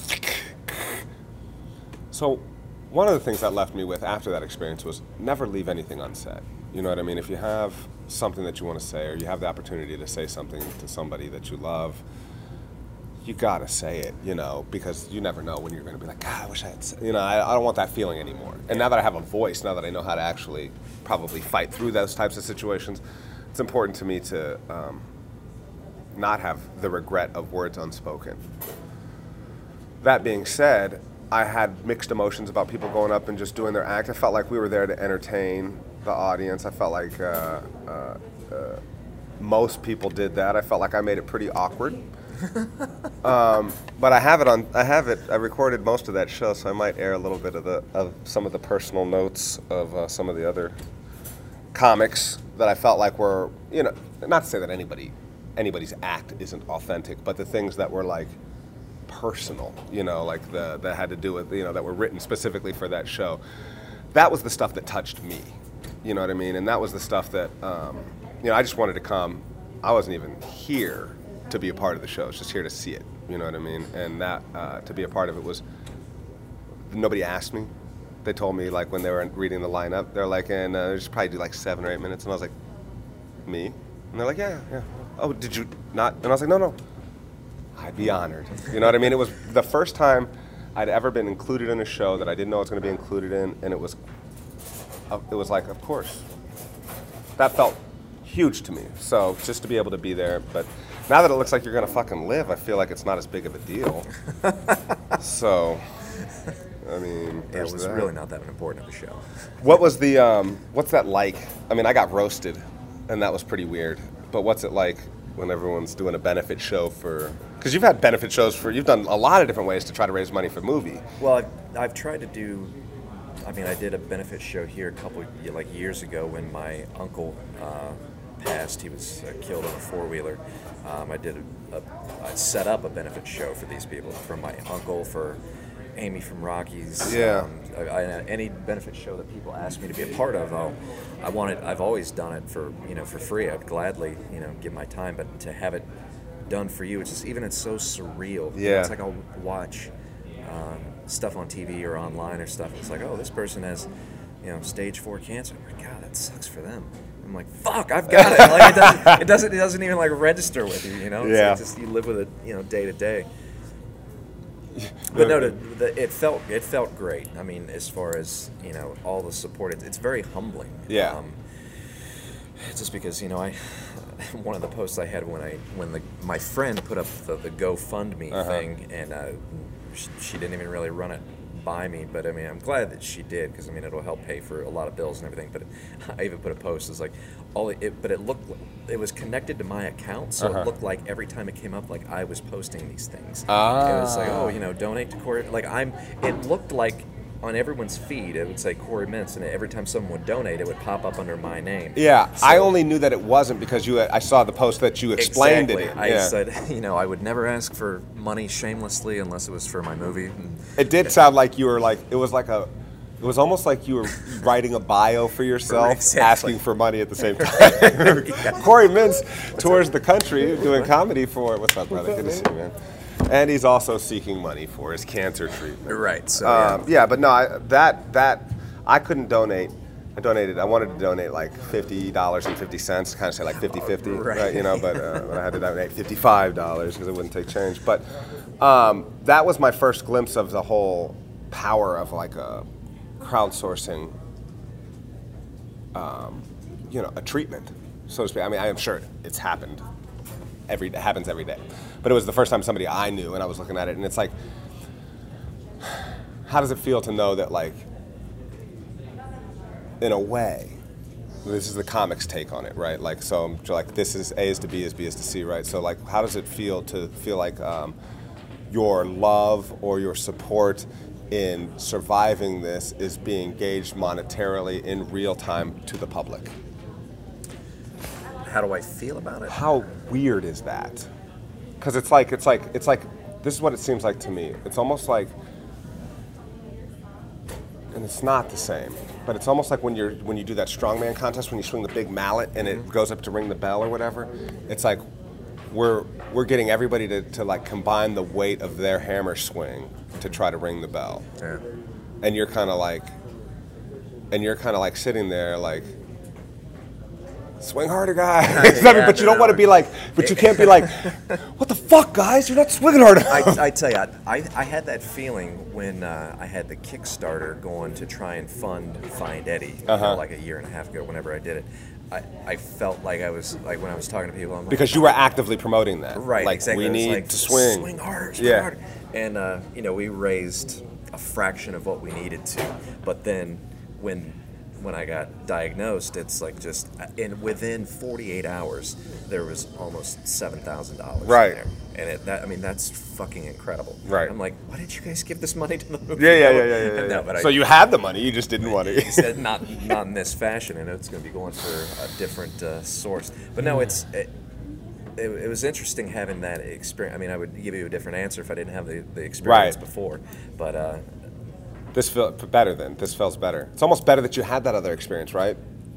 So one of the things that left me with after that experience was never leave anything unsaid. You know what I mean? If you have something that you want to say, or you have the opportunity to say something to somebody that you love, you gotta say it, because you never know when you're gonna be like, God, I wish I had said, I don't want that feeling anymore. And now that I have a voice, now that I know how to actually probably fight through those types of situations, it's important to me to not have the regret of words unspoken. That being said, I had mixed emotions about people going up and just doing their act. I felt like we were there to entertain the audience. I felt like most people did that. I felt like I made it pretty awkward. But I recorded most of that show, so I might air a little bit of some of the personal notes of some of the other comics that I felt like were, not to say that anybody's act isn't authentic, but the things that were like personal, like that had to do with, that were written specifically for that show. That was the stuff that touched me, you know what I mean? And that was the stuff that, I just wanted to come. I wasn't even here to be a part of the show. I was just here to see it, you know what I mean? And that, to be a part of it was, nobody asked me. They told me, like, when they were reading the lineup, they're like, and they just probably do like 7 or 8 minutes. And I was like, me? And they're like, yeah. Oh, did you not? And I was like, no. I'd be honored. You know what I mean? It was the first time I'd ever been included in a show that I didn't know I was going to be included in, and it was like, of course. That felt huge to me. So just to be able to be there, but now that it looks like you're going to fucking live, I feel like it's not as big of a deal. So, I mean, Yeah, it there's was that. really not that important of a show. What was the, what's that like? I mean, I got roasted, and that was pretty weird. But what's it like when everyone's doing a benefit show for, because you've had benefit shows you've done a lot of different ways to try to raise money for the movie. Well, I've tried to do, I did a benefit show here a couple, years ago when my uncle passed. He was killed in a four-wheeler. I set up a benefit show for these people, for my uncle, for Amy from Rockies. Yeah. Any benefit show that people ask me to be a part of, I've always done it for free. I'd gladly, give my time, but to have it done for you, it's so surreal. Yeah. It's like I'll watch stuff on TV or online or stuff. It's like, oh, this person has, stage 4 cancer. Oh my God, that sucks for them. I'm like, fuck, I've got it. Like, it doesn't even register with you, Yeah. It's just you live with it, day to day. But no, it felt great. As far as all the support, it's very humbling. Yeah. Just because one of the posts I had when my friend put up the GoFundMe thing, and she didn't even really run it by me, but I'm glad that she did, because it'll help pay for a lot of bills and everything. But I even put a post as like it was connected to my account, so it looked like every time it came up, like I was posting these things. It was like, donate to Corey. It looked like on everyone's feed it would say Corey Mintz, and every time someone would donate, it would pop up under my name. Yeah, So, I only knew that it wasn't because I saw the post that you explained exactly. it. I Yeah. said, I would never ask for money shamelessly unless it was for my movie. And It did sound like you were it was almost like you were writing a bio for yourself, Exactly. asking for money at the same time. Corey Mintz tours the country doing comedy for, what's up, brother? Good to see you, man. And he's also seeking money for his cancer treatment. Right. So But no, I couldn't donate. I wanted to donate like $50.50, kind of say like 50-50, Right. But I had to donate $55 because it wouldn't take change. But that was my first glimpse of the whole power of like a crowdsourcing, a treatment, so to speak. I am sure it's happened. It happens every day. But it was the first time somebody I knew, and I was looking at it, and it's like, how does it feel to know that, like, in a way, this is the comics take on it, right? Like, so, like, this is A is to B is to C, right? So, like, how does it feel to feel like your love or your support in surviving this is being gauged monetarily in real time to the public? how do I feel about it? How weird is that? Because it's like this is what it seems like to me. It's almost like, and it's not the same, but it's almost like when you do that strongman contest, when you swing the big mallet and it goes up to ring the bell or whatever. It's like we're getting everybody to like combine the weight of their hammer swing to try to ring the bell. Yeah. And you're kind of like sitting there like, swing harder, guys. But you don't want to be like, but you can't be like, what the fuck, guys? You're not swinging hard enough. I tell you, I had that feeling when I had the Kickstarter going to try and fund Find Eddie, like a year and a half ago, whenever I did it. I felt like I was, like when I was talking to people, I'm like, Because you were actively promoting that. right, like, exactly. we need to swing. Swing harder, Yeah. harder. And, we raised a fraction of what we needed to. But then when I got diagnosed, it's like just within 48 hours, there was almost $7,000 Right. in there. And that's fucking incredible. Right. I'm like, why didn't you guys give this money to the movie? Yeah. No, but So you had the money, you just didn't want it. he said not in this fashion, and it's going to be going for a different source. But no, it was interesting having that experience. I would give you a different answer if I didn't have the experience Right. before. But This feels better then. This feels better. It's almost better that you had that other experience, right?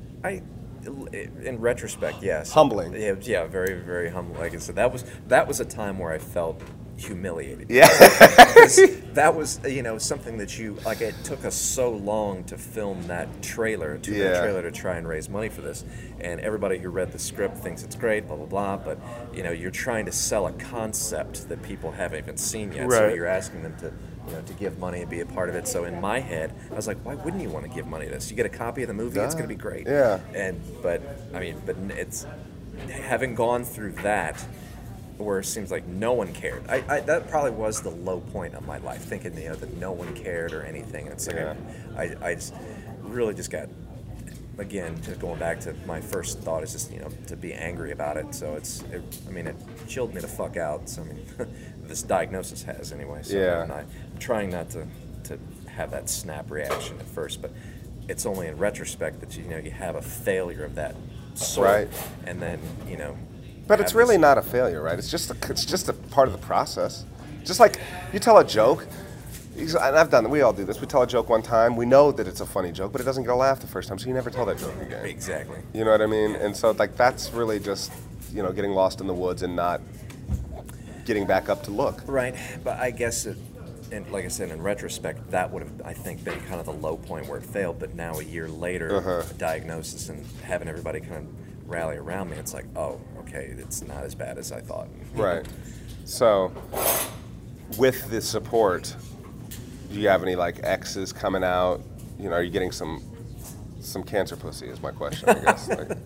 in retrospect, yes. Humbling. Yeah, very, very humbling. Like I said, that was a time where I felt humiliated. Yeah. Because that was, something that it took us so long to film that trailer, to try and raise money for this. And everybody who read the script thinks it's great, blah, blah, blah. But, you're trying to sell a concept that people haven't even seen yet. Right. So you're asking them to give money and be a part of it. So in my head, I was like, why wouldn't you want to give money to this? You get a copy of the movie, it's going to be great. Yeah. But it's having gone through that, where it seems like no one cared. That probably was the low point of my life, thinking that no one cared or anything. It's like I just really just got, again, just going back to my first thought is just to be angry about it. So it chilled me the fuck out. So this diagnosis has anyway. So I'm trying not to have that snap reaction at first, but it's only in retrospect that you have a failure of that sort, right? And then But it's really not a failure, right? It's just a part of the process. Just like you tell a joke, and I've done it. We all do this. We tell a joke one time. We know that it's a funny joke, but it doesn't get a laugh the first time, so you never tell that joke again. Exactly. You know what I mean? And so like that's really just getting lost in the woods and not getting back up to look. Right, but I guess and like I said, in retrospect, that would have, I think, been kind of the low point where it failed. But now, a year later, a diagnosis and having everybody kind of rally around me, it's like, oh, okay, it's not as bad as I thought. Right. So, with the support, do you have any like exes coming out? Are you getting some cancer pussy? Is my question, I guess.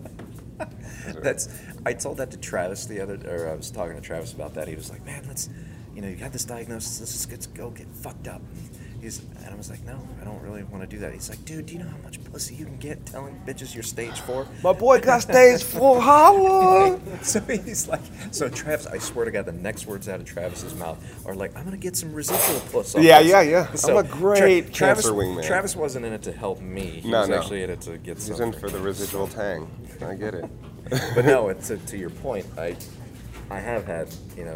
I told that to Travis I was talking to Travis about that. He was like, man, you got this diagnosis, let's go get fucked up. And I was like, no, I don't really want to do that. He's like, dude, do you know how much pussy you can get telling bitches you're stage 4? My boy got stage 4, holla! So he's like, Travis, I swear to God, the next words out of Travis's mouth are like, I'm going to get some residual puss on this. Yeah. So I'm a great cancer wingman. Travis wasn't in it to help me. He was actually in it to get something. He's in for the residual tang. I get it. But no, to your point, I have had,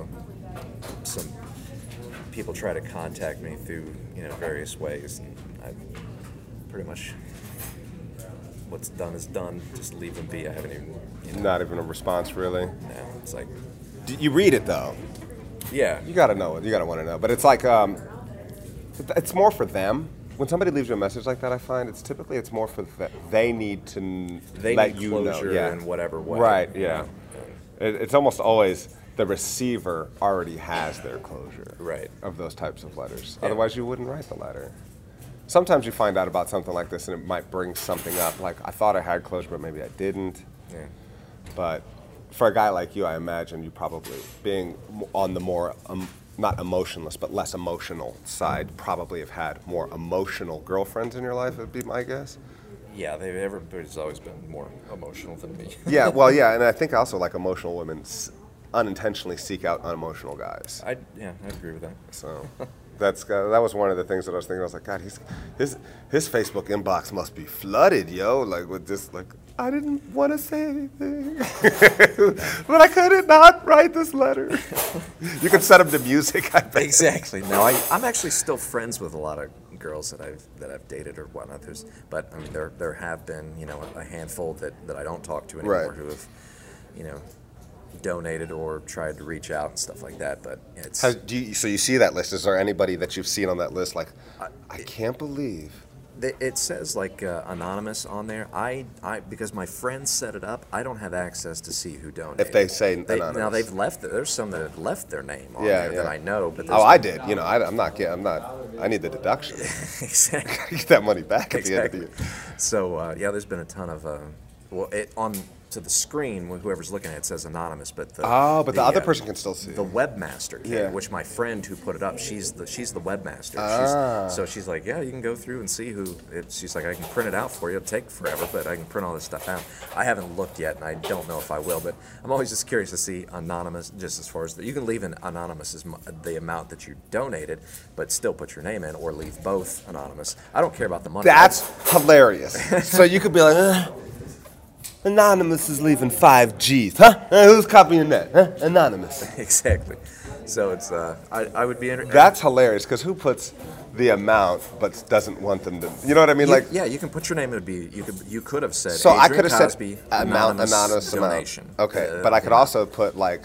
some people try to contact me through, various ways, and I pretty much, what's done is done. Just leave them be. I haven't even, Not even a response, really? No, it's like... You read it, though. Yeah. You gotta know it. You gotta want to know. But it's like, it's more for them. When somebody leaves you a message like that, I find it's more for they need to let you know. Closure in whatever way. Right, yeah. It's almost always the receiver already has their closure of those types of letters. Yeah. Otherwise, you wouldn't write the letter. Sometimes you find out about something like this, and it might bring something up. Like, I thought I had closure, but maybe I didn't. Yeah. But for a guy like you, I imagine you probably, being on the more, not emotionless, but less emotional side, probably have had more emotional girlfriends in your life, would be my guess. Yeah, everybody's always been more emotional than me. Yeah, well, yeah, and I think also like emotional women unintentionally seek out unemotional guys. I agree with that. So that was one of the things that I was thinking. I was like, God, his Facebook inbox must be flooded, yo. Like with this, like I didn't want to say anything, but I couldn't not write this letter. You can set him to music. I bet. Exactly. No, I'm actually still friends with a lot of girls that I've dated or whatnot. But I mean, there have been a handful that I don't talk to anymore who have donated or tried to reach out and stuff like that, but it's... So you see that list. Is there anybody that you've seen on that list like, I can't believe... It says like anonymous on there. Because my friends set it up, I don't have access to see who donated. If they say anonymous. Now they've left, there's some that have left their name on there that I know, but I did. I need the deduction. Exactly. Get that money back at the end of the year. So, there's been a ton of... to the screen, whoever's looking at it says anonymous, but the other person can still see. The webmaster can, which my friend who put it up, she's the webmaster. So she's like, yeah, you can go through and see who. She's like, I can print it out for you. It'll take forever, but I can print all this stuff out. I haven't looked yet, and I don't know if I will, but I'm always just curious to see anonymous. Just as far as you can leave an anonymous as the amount that you donated, but still put your name in, or leave both anonymous. I don't care about the money. That's hilarious. So you could be like. Anonymous is leaving 5 G's, huh? Who's copying that, huh? Anonymous. Exactly. So it's, I would be interested. That's hilarious, because who puts the amount but doesn't want them to, you know what I mean? You can put your name, you could have said, so Adrian I could have Cosby, said anonymous donation. Amount. Okay, but I could also put like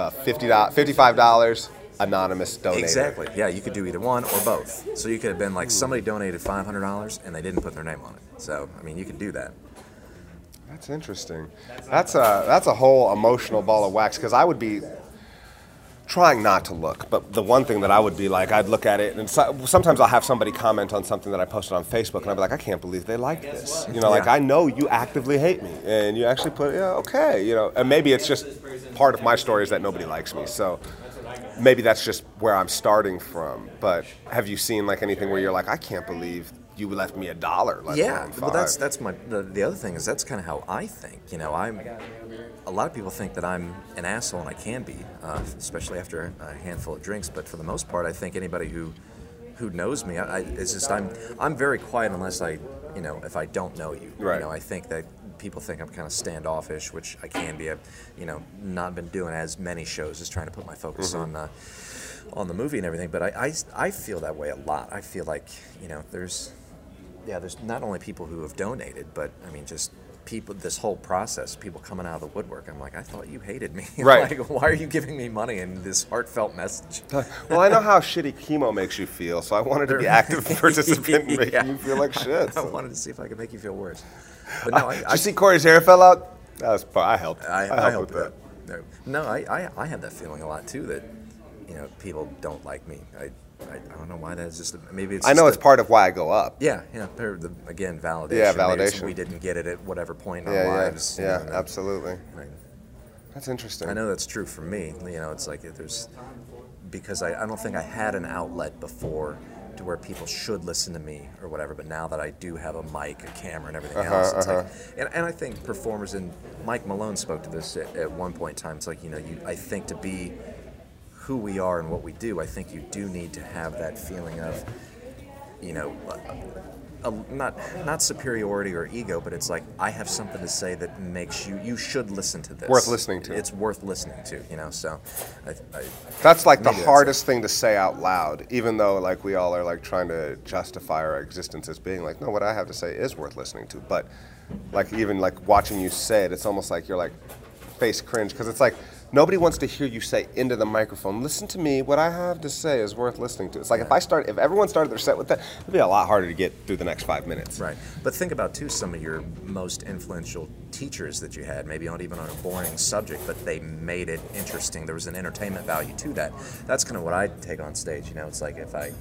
$55 anonymous donated. Exactly. Yeah, you could do either one or both. So you could have been like, somebody donated $500 and they didn't put their name on it. So, I mean, you could do that. That's interesting. That's a whole emotional ball of wax, because I would be, trying not to look, but the one thing that I would be like, I'd look at it, and sometimes I'll have somebody comment on something that I posted on Facebook, and I'd be like, I can't believe they like this. You know, like, I know you actively hate me, and you actually put, yeah, okay, you know, and maybe it's just part of my story is that nobody likes me, so maybe that's just where I'm starting from. But have you seen, like, anything where you're like, I can't believe you left me $1, yeah, well, that's the other thing is that's kind of how I think. You know, a lot of people think that I'm an asshole, and I can be, especially after a handful of drinks. But for the most part, I think anybody who knows me, it's just I'm very quiet unless if I don't know you. Right. You know, I think that people think I'm kind of standoffish, which I can be. I've not been doing as many shows, just trying to put my focus on the movie and everything. But I feel that way a lot. I feel like there's not only people who have donated, but I mean just people, this whole process, people coming out of the woodwork. I'm like, I thought you hated me. Right. Like, why are you giving me money in this heartfelt message? Well, I know how shitty chemo makes you feel, so I wanted to be active participant in making you feel like shit. I wanted to see if I could make you feel worse. But no, did you see Corey's hair fell out? I helped. I helped with that. No, I have that feeling a lot too, that people don't like me. I don't know why that's just maybe it's. I know it's part of why I go up. Yeah. Again, validation. Yeah, validation. validation. We didn't get it at whatever point in our lives. Yeah, absolutely. That's interesting. I know that's true for me. It's like because I don't think I had an outlet before to where people should listen to me or whatever. But now that I do have a mic, a camera, and everything else, it's like, and I think performers, and Mike Malone spoke to this at one point in time. It's like I think to be who we are and what we do, I think you do need to have that feeling of, not superiority or ego, but it's like, I have something to say that makes you should listen to this. Worth listening to. It's worth listening to, so. That's like the hardest thing to say out loud, even though like we all are like trying to justify our existence as being like, no, what I have to say is worth listening to. But like even like watching you say it, it's almost like you're like face cringe, because it's like, nobody wants to hear you say into the microphone, listen to me, what I have to say is worth listening to. It's like if everyone started their set with that, it'd be a lot harder to get through the next 5 minutes. Right. But think about, too, some of your most influential teachers that you had, maybe not even on a boring subject, but they made it interesting. There was an entertainment value to that. That's kind of what I take on stage. It's like if I,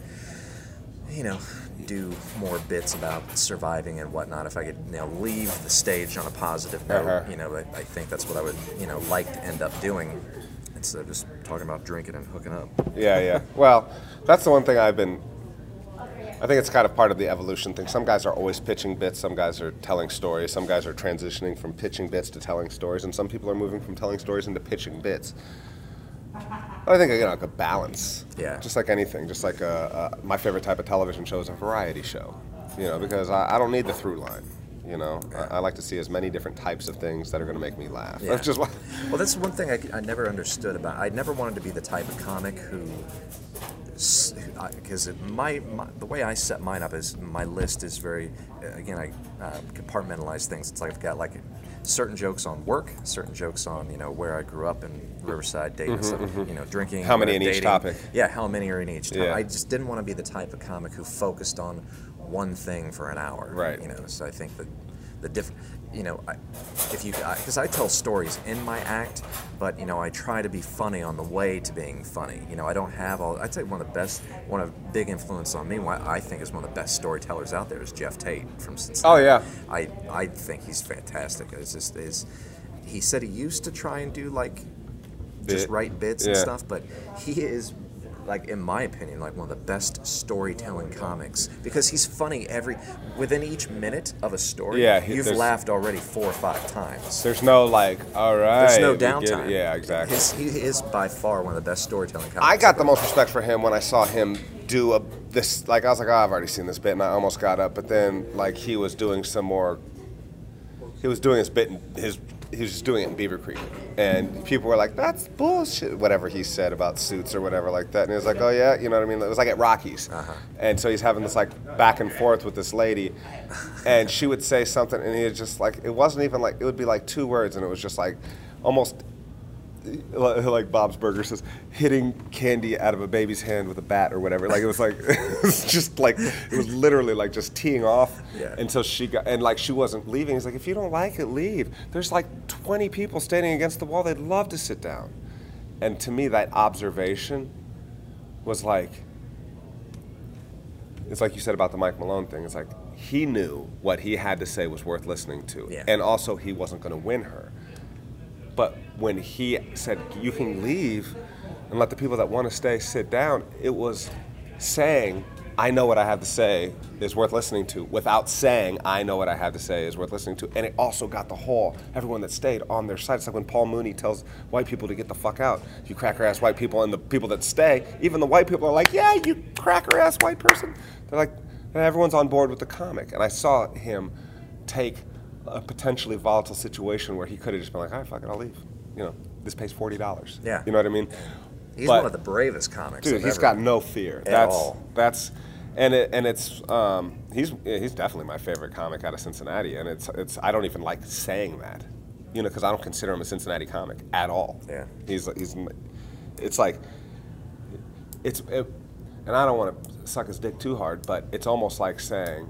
do more bits about surviving and whatnot, if I could leave the stage on a positive note, I think that's what I would like to end up doing instead of just talking about drinking and hooking up. Yeah. Well, that's the one thing I think it's kind of part of the evolution thing. Some guys are always pitching bits, some guys are telling stories, some guys are transitioning from pitching bits to telling stories, and some people are moving from telling stories into pitching bits. But I think like a balance. Yeah. Just like anything. Just like my favorite type of television show is a variety show. Because I don't need the through line. I like to see as many different types of things that are going to make me laugh. Yeah. That's just what. Well, that's one thing I never understood about. I never wanted to be the type of comic who, because the way I set mine up is my list is very, again, I compartmentalize things. It's like I've got like certain jokes on work, certain jokes on where I grew up in Riverside, Dayton, drinking. How many in dating. Each topic? Yeah, how many are in each topic? Yeah. I just didn't want to be the type of comic who focused on one thing for an hour. Right. So I think that the different, because I tell stories in my act, but I try to be funny on the way to being funny. I don't have all. I'd say one of big influence on me. What I think is one of the best storytellers out there is Jeff Tate from Cincinnati. Oh yeah. I think he's fantastic. He said he used to try and do just write bits and stuff, but he is, like, in my opinion, like one of the best storytelling comics, because he's funny within each minute of a story. Yeah, you've laughed already 4 or 5 times. There's no all right. There's no downtime. Yeah, exactly. He is by far one of the best storytelling comics. I got the most respect for him when I saw him do this. Like I was like, I've already seen this bit, and I almost got up. But then, like, he was doing some more. He was doing his bit in he was just doing it in Beaver Creek, and people were like, "That's bullshit," whatever he said about suits or whatever like that. And he was like, "Oh yeah," you know what I mean? It was like at Rockies, and so he's having this like back and forth with this lady, and she would say something, and he was just like, it wasn't even like, it would be like 2 words, and it was just like almost like Bob's Burger says, hitting candy out of a baby's hand with a bat or whatever. Like it was just like it was literally like just teeing off until she got, and like she wasn't leaving. He's like, if you don't like it, leave. There's like 20 people standing against the wall. They'd love to sit down. And to me, that observation was like, it's like you said about the Mike Malone thing. It's like he knew what he had to say was worth listening to. Yeah. And also he wasn't going to win her. But when he said, you can leave and let the people that want to stay sit down, it was saying, I know what I have to say is worth listening to, without saying, I know what I have to say is worth listening to. And it also got everyone that stayed on their side. It's like when Paul Mooney tells white people to get the fuck out. You cracker-ass white people, and the people that stay, even the white people are like, yeah, you cracker-ass white person. They're like, and everyone's on board with the comic. And I saw him take a potentially volatile situation where he could have just been like, all right, fuck it, I'll leave. You know, this pays $40. Yeah. You know what I mean? He's one of the bravest comics. Dude, he's got no fear. At all. He's definitely my favorite comic out of Cincinnati, and it's I don't even like saying that, you know, because I don't consider him a Cincinnati comic at all. Yeah. It's like, and I don't want to suck his dick too hard, but it's almost like saying,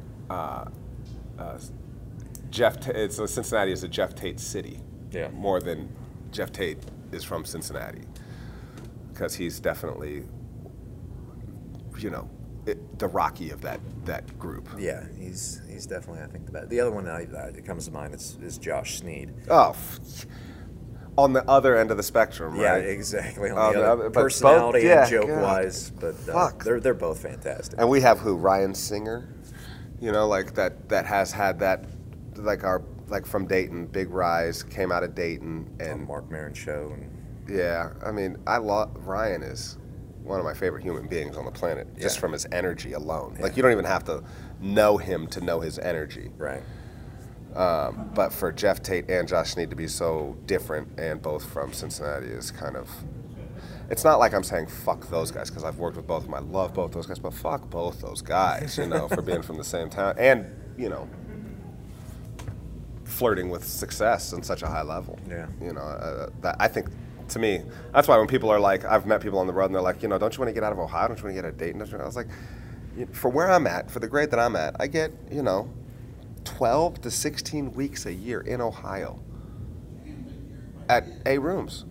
Cincinnati is a Jeff Tate city. Yeah. More than Jeff Tate is from Cincinnati, because he's definitely, you know, the Rocky of that group. Yeah, he's definitely, I think, the best. The other one that comes to mind is Josh Sneed. Oh, on the other end of the spectrum, yeah, right? Yeah, exactly. On the other, but personality both, and joke-wise, but they're both fantastic. And we have Ryan Singer, you know, like that has had that, like from Dayton, big rise, came out of Dayton, and on Mark Maron show. Yeah, I mean, Ryan is one of my favorite human beings on the planet, just from his energy alone. Yeah. Like, you don't even have to know him to know his energy. Right. But for Jeff Tate and Josh Sneed to be so different and both from Cincinnati is kind of... It's not like I'm saying fuck those guys, because I've worked with both of them. I love both those guys, but fuck both those guys, you know, for being from the same town and, you know, flirting with success on such a high level. Yeah. You know, I think... To me, that's why when people are like, I've met people on the road and they're like, you know, don't you want to get out of Ohio? Don't you want to get out of Dayton? I was like, for where I'm at, for the grade that I'm at, I get, you know, 12 to 16 weeks a year in Ohio at A rooms.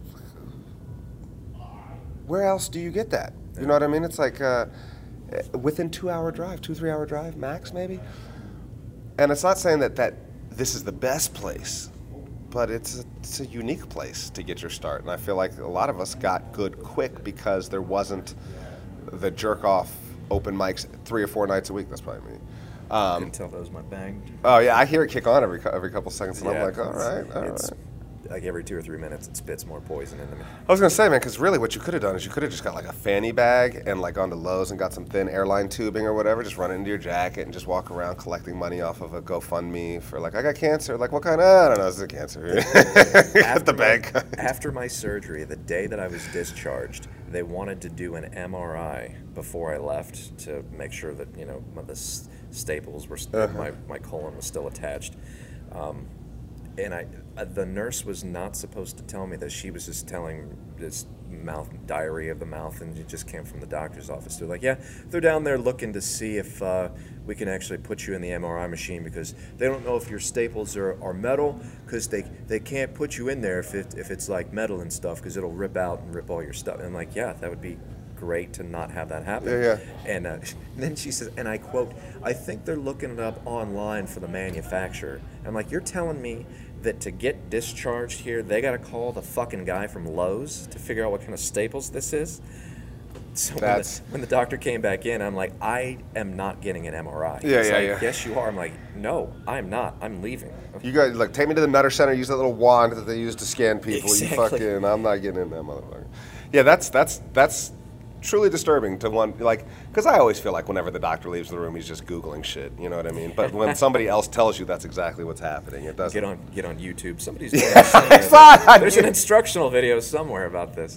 Where else do you get that? You know what I mean? It's like within 2-hour drive, 2-3 hour drive max maybe. And it's not saying that this is the best place, but it's a unique place to get your start. And I feel like a lot of us got good quick because there wasn't the jerk-off open mics 3 or 4 nights a week. That's probably me. I can tell that was my bang. Oh, yeah, I hear it kick on every couple seconds, and I'm like, all right. Like every 2 or 3 minutes, it spits more poison into me. I was going to say, man, because really what you could have done is you could have just got like a fanny bag and like gone to Lowe's and got some thin airline tubing or whatever, just run it into your jacket and just walk around collecting money off of a GoFundMe for like, I got cancer. Like, what kind of, I don't know, it's a cancer. After my surgery, the day that I was discharged, they wanted to do an MRI before I left to make sure that, you know, the staples were, my colon was still attached. And the nurse was not supposed to tell me that. She was just telling this diarrhea of the mouth, and it just came from the doctor's office. They're like, yeah, they're down there looking to see if we can actually put you in the MRI machine, because they don't know if your staples are metal, because they can't put you in there if it's like metal and stuff, because it'll rip out and rip all your stuff. And I'm like, yeah, that would be great to not have that happen. Yeah. And then she says, and I quote, I think they're looking it up online for the manufacturer. I'm like, you're telling me that to get discharged here, they got to call the fucking guy from Lowe's to figure out what kind of staples this is? So when the doctor came back in, I'm like, I am not getting an MRI. He's like, yes, you are. I'm like, no, I'm not. I'm leaving. You guys, like, take me to the Nutter Center, use that little wand that they use to scan people. Exactly. I'm not getting in that motherfucker. Yeah, that's truly disturbing to one, like, because I always feel like whenever the doctor leaves the room, he's just Googling shit, you know what I mean? But when somebody else tells you that's exactly what's happening, it doesn't. Get on YouTube. Somebody's doing somewhere. There's an instructional video somewhere about this.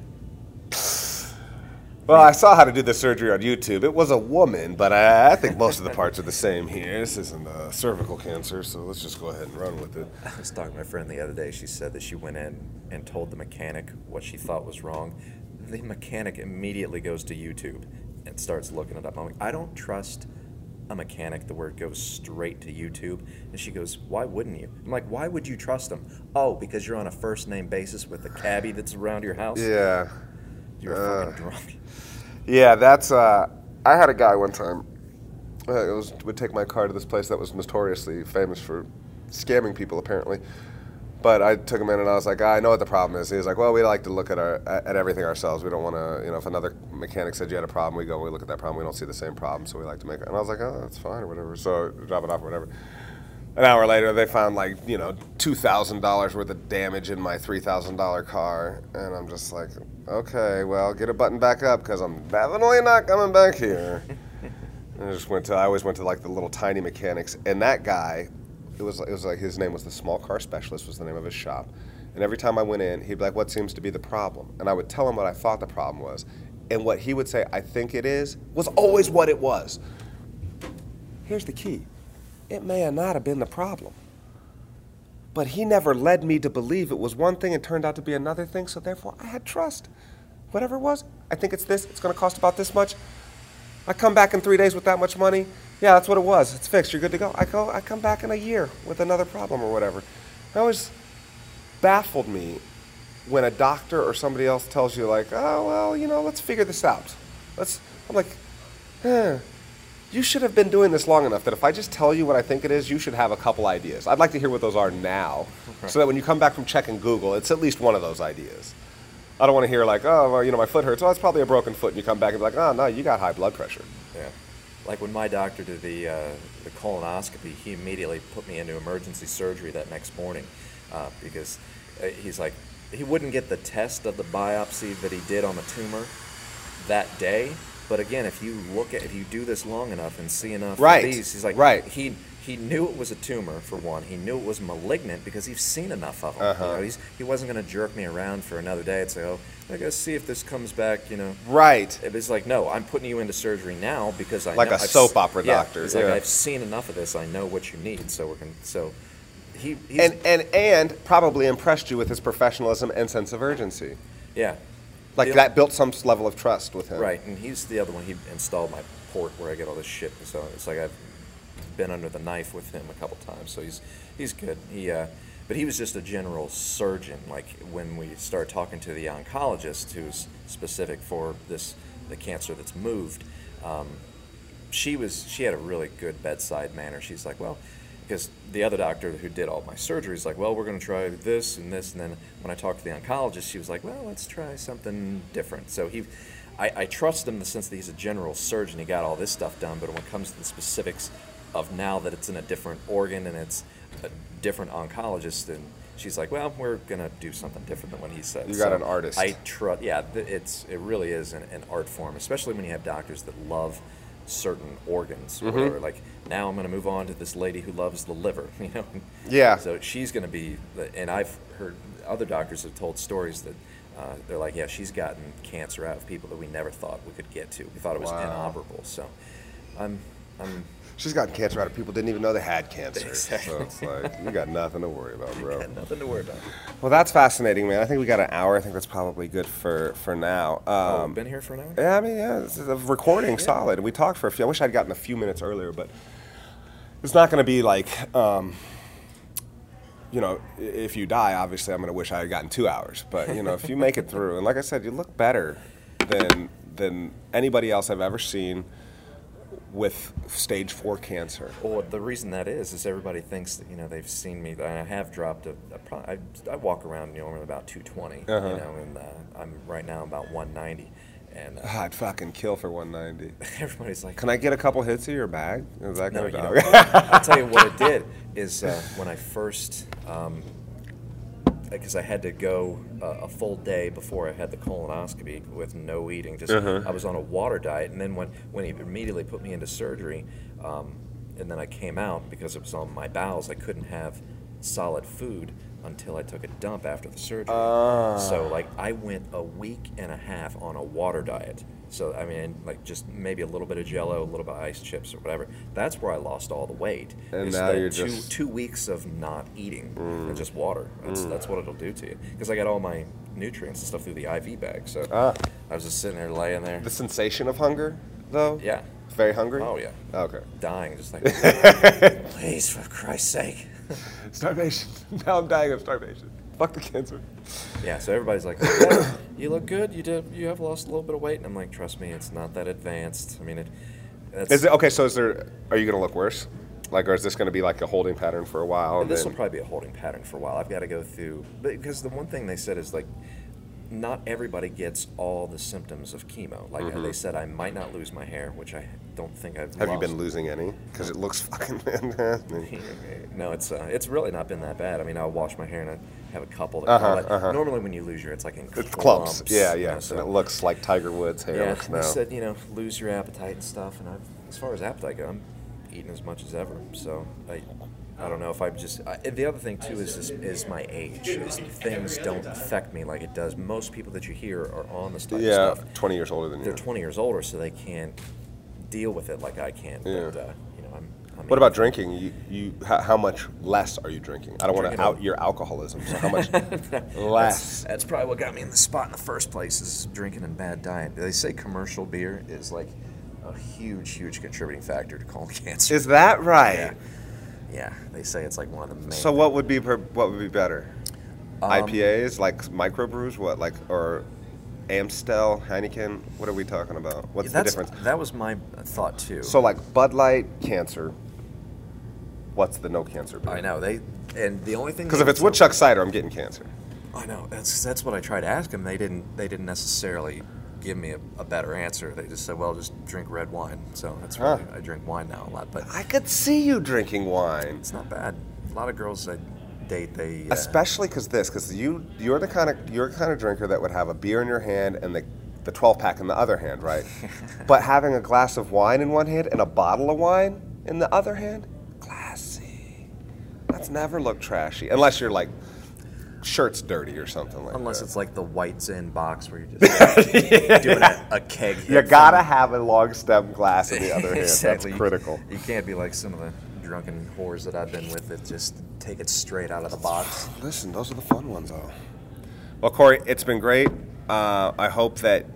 Well, I saw how to do the surgery on YouTube. It was a woman, but I think most of the parts are the same here. This isn't cervical cancer, so let's just go ahead and run with it. I was talking to my friend the other day. She said that she went in and told the mechanic what she thought was wrong. The mechanic immediately goes to YouTube and starts looking it up. I'm like, I don't trust a mechanic, the word goes straight to YouTube. And she goes, why wouldn't you? I'm like, why would you trust him? Oh, because you're on a first-name basis with the cabbie that's around your house? Yeah. You're fucking drunk. Yeah, that's, I had a guy one time, would take my car to this place that was notoriously famous for scamming people, apparently. But I took him in and I was like, I know what the problem is. He was like, well, we like to look at everything ourselves. We don't want to, if another mechanic said you had a problem, we look at that problem. We don't see the same problem, so we like to make it. And I was like, oh, that's fine or whatever. So drop it off or whatever. An hour later, they found $2,000 worth of damage in my $3,000 car. And I'm just like, okay, well, get a button back up because I'm definitely not coming back here. And I always went to like the little tiny mechanics. And that guy, it was like his name was the Small Car Specialist was the name of his shop. And every time I went in, he'd be like, what seems to be the problem? And I would tell him what I thought the problem was. And what he would say, I think it is, was always what it was. Here's the key. It may have not have been the problem. But he never led me to believe it was one thing and turned out to be another thing, so therefore I had trust. Whatever it was, I think it's this, it's going to cost about this much. I come back in 3 days with that much money. Yeah, that's what it was. It's fixed. You're good to go. I come back in a year with another problem or whatever. It always baffled me when a doctor or somebody else tells you like, oh, well, let's figure this out. I'm like, you should have been doing this long enough that if I just tell you what I think it is, you should have a couple ideas. I'd like to hear what those are now so that when you come back from checking Google, it's at least one of those ideas. I don't want to hear like, oh, well, my foot hurts. Oh, it's probably a broken foot. And you come back and be like, oh, no, you got high blood pressure. Yeah. Like when my doctor did the colonoscopy, he immediately put me into emergency surgery that next morning because he's like, he wouldn't get the test of the biopsy that he did on the tumor that day. But again, if you do this long enough and see enough of these, he's like, he knew it was a tumor, for one. He knew it was malignant because he's seen enough of them. He wasn't going to jerk me around for another day and say, oh, I got to see if this comes back, Right. It was like, no, I'm putting you into surgery now because I like know. Like a soap opera doctor. It's like, I've seen enough of this. I know what you need. So he's and probably impressed you with his professionalism and sense of urgency. Yeah. Like that built some level of trust with him. Right, and he's the other one. He installed my port where I get all this shit. So it's like I've been under the knife with him a couple times. So he's good. But he was just a general surgeon. Like when we started talking to the oncologist, who's specific for the cancer that's moved, she had a really good bedside manner. She's like, well, because the other doctor who did all my surgery is like, well, we're going to try this and this. And then when I talked to the oncologist, she was like, well, let's try something different. So I trust him in the sense that he's a general surgeon. He got all this stuff done. But when it comes to the specifics of now that it's in a different organ and it's a different oncologist, and she's like, well, we're going to do something different than what he said. You got an artist. It really is an art form, especially when you have doctors that love certain organs or whatever. Like now I'm going to move on to this lady who loves the liver, Yeah. So she's going to be, and I've heard other doctors have told stories that they're like, yeah, she's gotten cancer out of people that we never thought we could get to. We thought it was inoperable. So she's gotten cancer out of people didn't even know they had cancer. Exactly. So it's like, you got nothing to worry about, bro. Got nothing to worry about. Well, that's fascinating, man. I think we got an hour. I think that's probably good for now. Been here for an hour? Yeah, I mean, this is a recording solid. We talked for a few. I wish I'd gotten a few minutes earlier, but it's not going to be like, if you die, obviously I'm going to wish I had gotten 2 hours. But, if you make it through, and like I said, you look better than anybody else I've ever seen with stage 4 cancer. Well, the reason that is everybody thinks that, they've seen me. I have dropped I walk around normally about 220, and I'm right now about 190. And I'd fucking kill for 190. Everybody's like, can I get a couple hits of your bag? Is that no, dog? I'll tell you what it did is when I first, because I had to go a full day before I had the colonoscopy with no eating. Just I was on a water diet, and then when he immediately put me into surgery, and then I came out because it was on my bowels. I couldn't have solid food until I took a dump after the surgery. So like I went a week and a half on a water diet. So I mean, like just maybe a little bit of Jell-O, a little bit of ice chips or whatever. That's where I lost all the weight. And now you're just 2 weeks of not eating and just water. That's what it'll do to you. Because I got all my nutrients and stuff through the IV bag. So I was just sitting there laying there. The sensation of hunger, though. Yeah. very hungry? Oh, yeah. Okay. Dying, just like, please, for Christ's sake. Starvation. Now I'm dying of starvation. Fuck the cancer. Yeah, so everybody's like, yeah, you look good. You have lost a little bit of weight. And I'm like, trust me, it's not that advanced. I mean, Is it okay? So are you gonna look worse? Like, or is this gonna be like a holding pattern for a while? This will probably be a holding pattern for a while. I've got to go through, because the one thing they said is like, not everybody gets all the symptoms of chemo. Like they said, I might not lose my hair, which I don't think I've. Have you been losing any? Because it looks fucking. No, it's really not been that bad. I mean, I'll wash my hair and I have a couple that normally when you lose your, it's like in clumps. Yeah, You know, and it looks like Tiger Woods' hair yeah, looks now. they said, lose your appetite and stuff. And as far as appetite goes, I'm eating as much as ever. So I don't know if I'm just. The other thing too is my age. Is things don't affect me like it does. Most people that you hear are on this type of stuff. 20 years older than you. They're 20 years older, so they can't deal with it like I can. Yeah. But I'm What about drinking? How much less are you drinking? I don't want to out your alcoholism. So how much less? That's probably what got me in the spot in the first place. Is drinking and bad diet. They say commercial beer is like a huge contributing factor to colon cancer. Is that right? Yeah, they say it's like one of the main. So what would be better? IPAs, like microbrews, or Amstel, Heineken? What are we talking about? What's the difference? That was my thought too. So like Bud Light, cancer. What's the no cancer beer? I know and the only thing because if it's Woodchuck cider, I'm getting cancer. I know that's what I tried to ask them. They didn't necessarily give me a better answer. They just said, well, just drink red wine. So that's why I drink wine now a lot. But I could see you drinking wine. It's not bad. A lot of girls I date, they especially because you're the kind of drinker that would have a beer in your hand and the 12-pack in the other hand, right? But having a glass of wine in one hand and a bottle of wine in the other hand, classy. That's never looked trashy unless you're like shirt's dirty or something like unless that. it's like the Whites In box where you're just doing a keg hit. You gotta have a long stem glass in the other hand. Exactly. That's critical. You can't be like some of the drunken whores that I've been with that just take it straight out of the box. Listen, those are the fun ones, though. Well, Corey, it's been great. I hope that,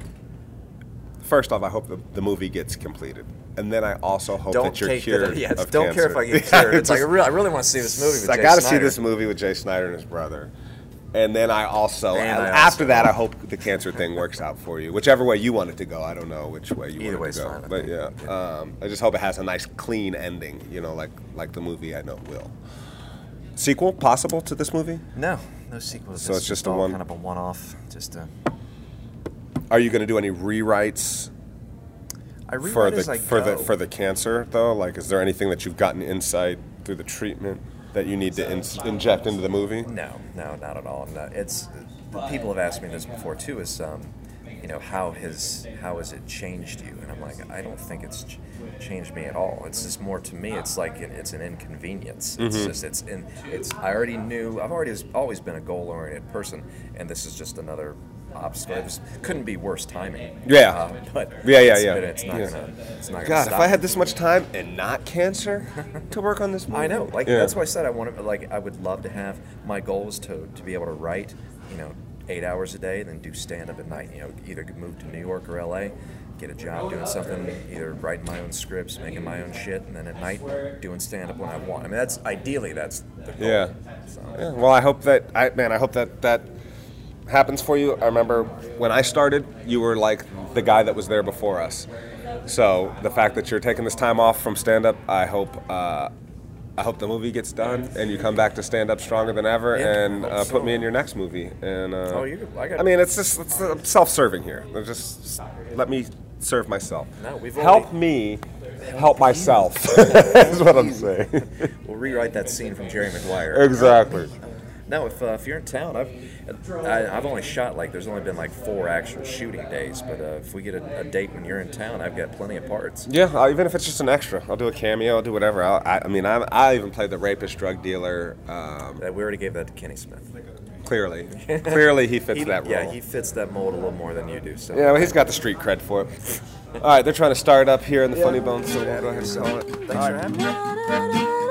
first off, I hope the movie gets completed. And then I also hope that you're cured of cancer. Don't care if I get cured. It's like, I really want to see this movie with Jay Snyder. I got to see this movie with Jay Snyder and his brother. And then after that, I hope the cancer thing works out for you. Whichever way you want it to go. I don't know which way you want it to go. Fine, but yeah, I just hope it has a nice, clean ending, like the movie I know will. Sequel possible to this movie? No sequels. So it's just all kind of a one-off. Are you going to do any rewrites? For the cancer though? Like, is there anything that you've gotten insight through the treatment that you need to inject into the movie? No, not at all. No, people have asked me this before too. Is how has it changed you? And I'm like, I don't think it's changed me at all. It's just more to me. It's like it's an inconvenience. It's I already knew. I've always been a goal-oriented person, and this is just another obstacle. It couldn't be worse timing. Yeah. It's not gonna God, stop. if I had this much time and not cancer to work on this movie. I know. That's why I said I would love to have. My goal is to be able to write, 8 hours a day, and then do stand-up at night. Either move to New York or LA, get a job doing something, either writing my own scripts, making my own shit, and then at night doing stand-up when I want. I mean, that's the goal. Yeah. So. Yeah. Well, I hope that happens for you. I remember when I started, you were like the guy that was there before us. So the fact that you're taking this time off from stand-up, I hope the movie gets done and you come back to stand-up stronger than ever, and put me in your next movie. And it's self-serving here. Just let me serve myself. No, help me help myself. Is what I'm saying. We'll rewrite that scene from Jerry Maguire. Exactly. No, if you're in town, I've only shot there's only been 4 actual shooting days, but if we get a date when you're in town, I've got plenty of parts. Yeah, even if it's just an extra, I'll do a cameo, I'll do whatever. I even played the rapist, drug dealer. We already gave that to Kenny Smith. Clearly he fits that role. Yeah, he fits that mold a little more than you do. So yeah, well, he's got the street cred for it. All right, they're trying to start up here in the Funny Bone, so we'll go ahead and call it. Thanks for having me.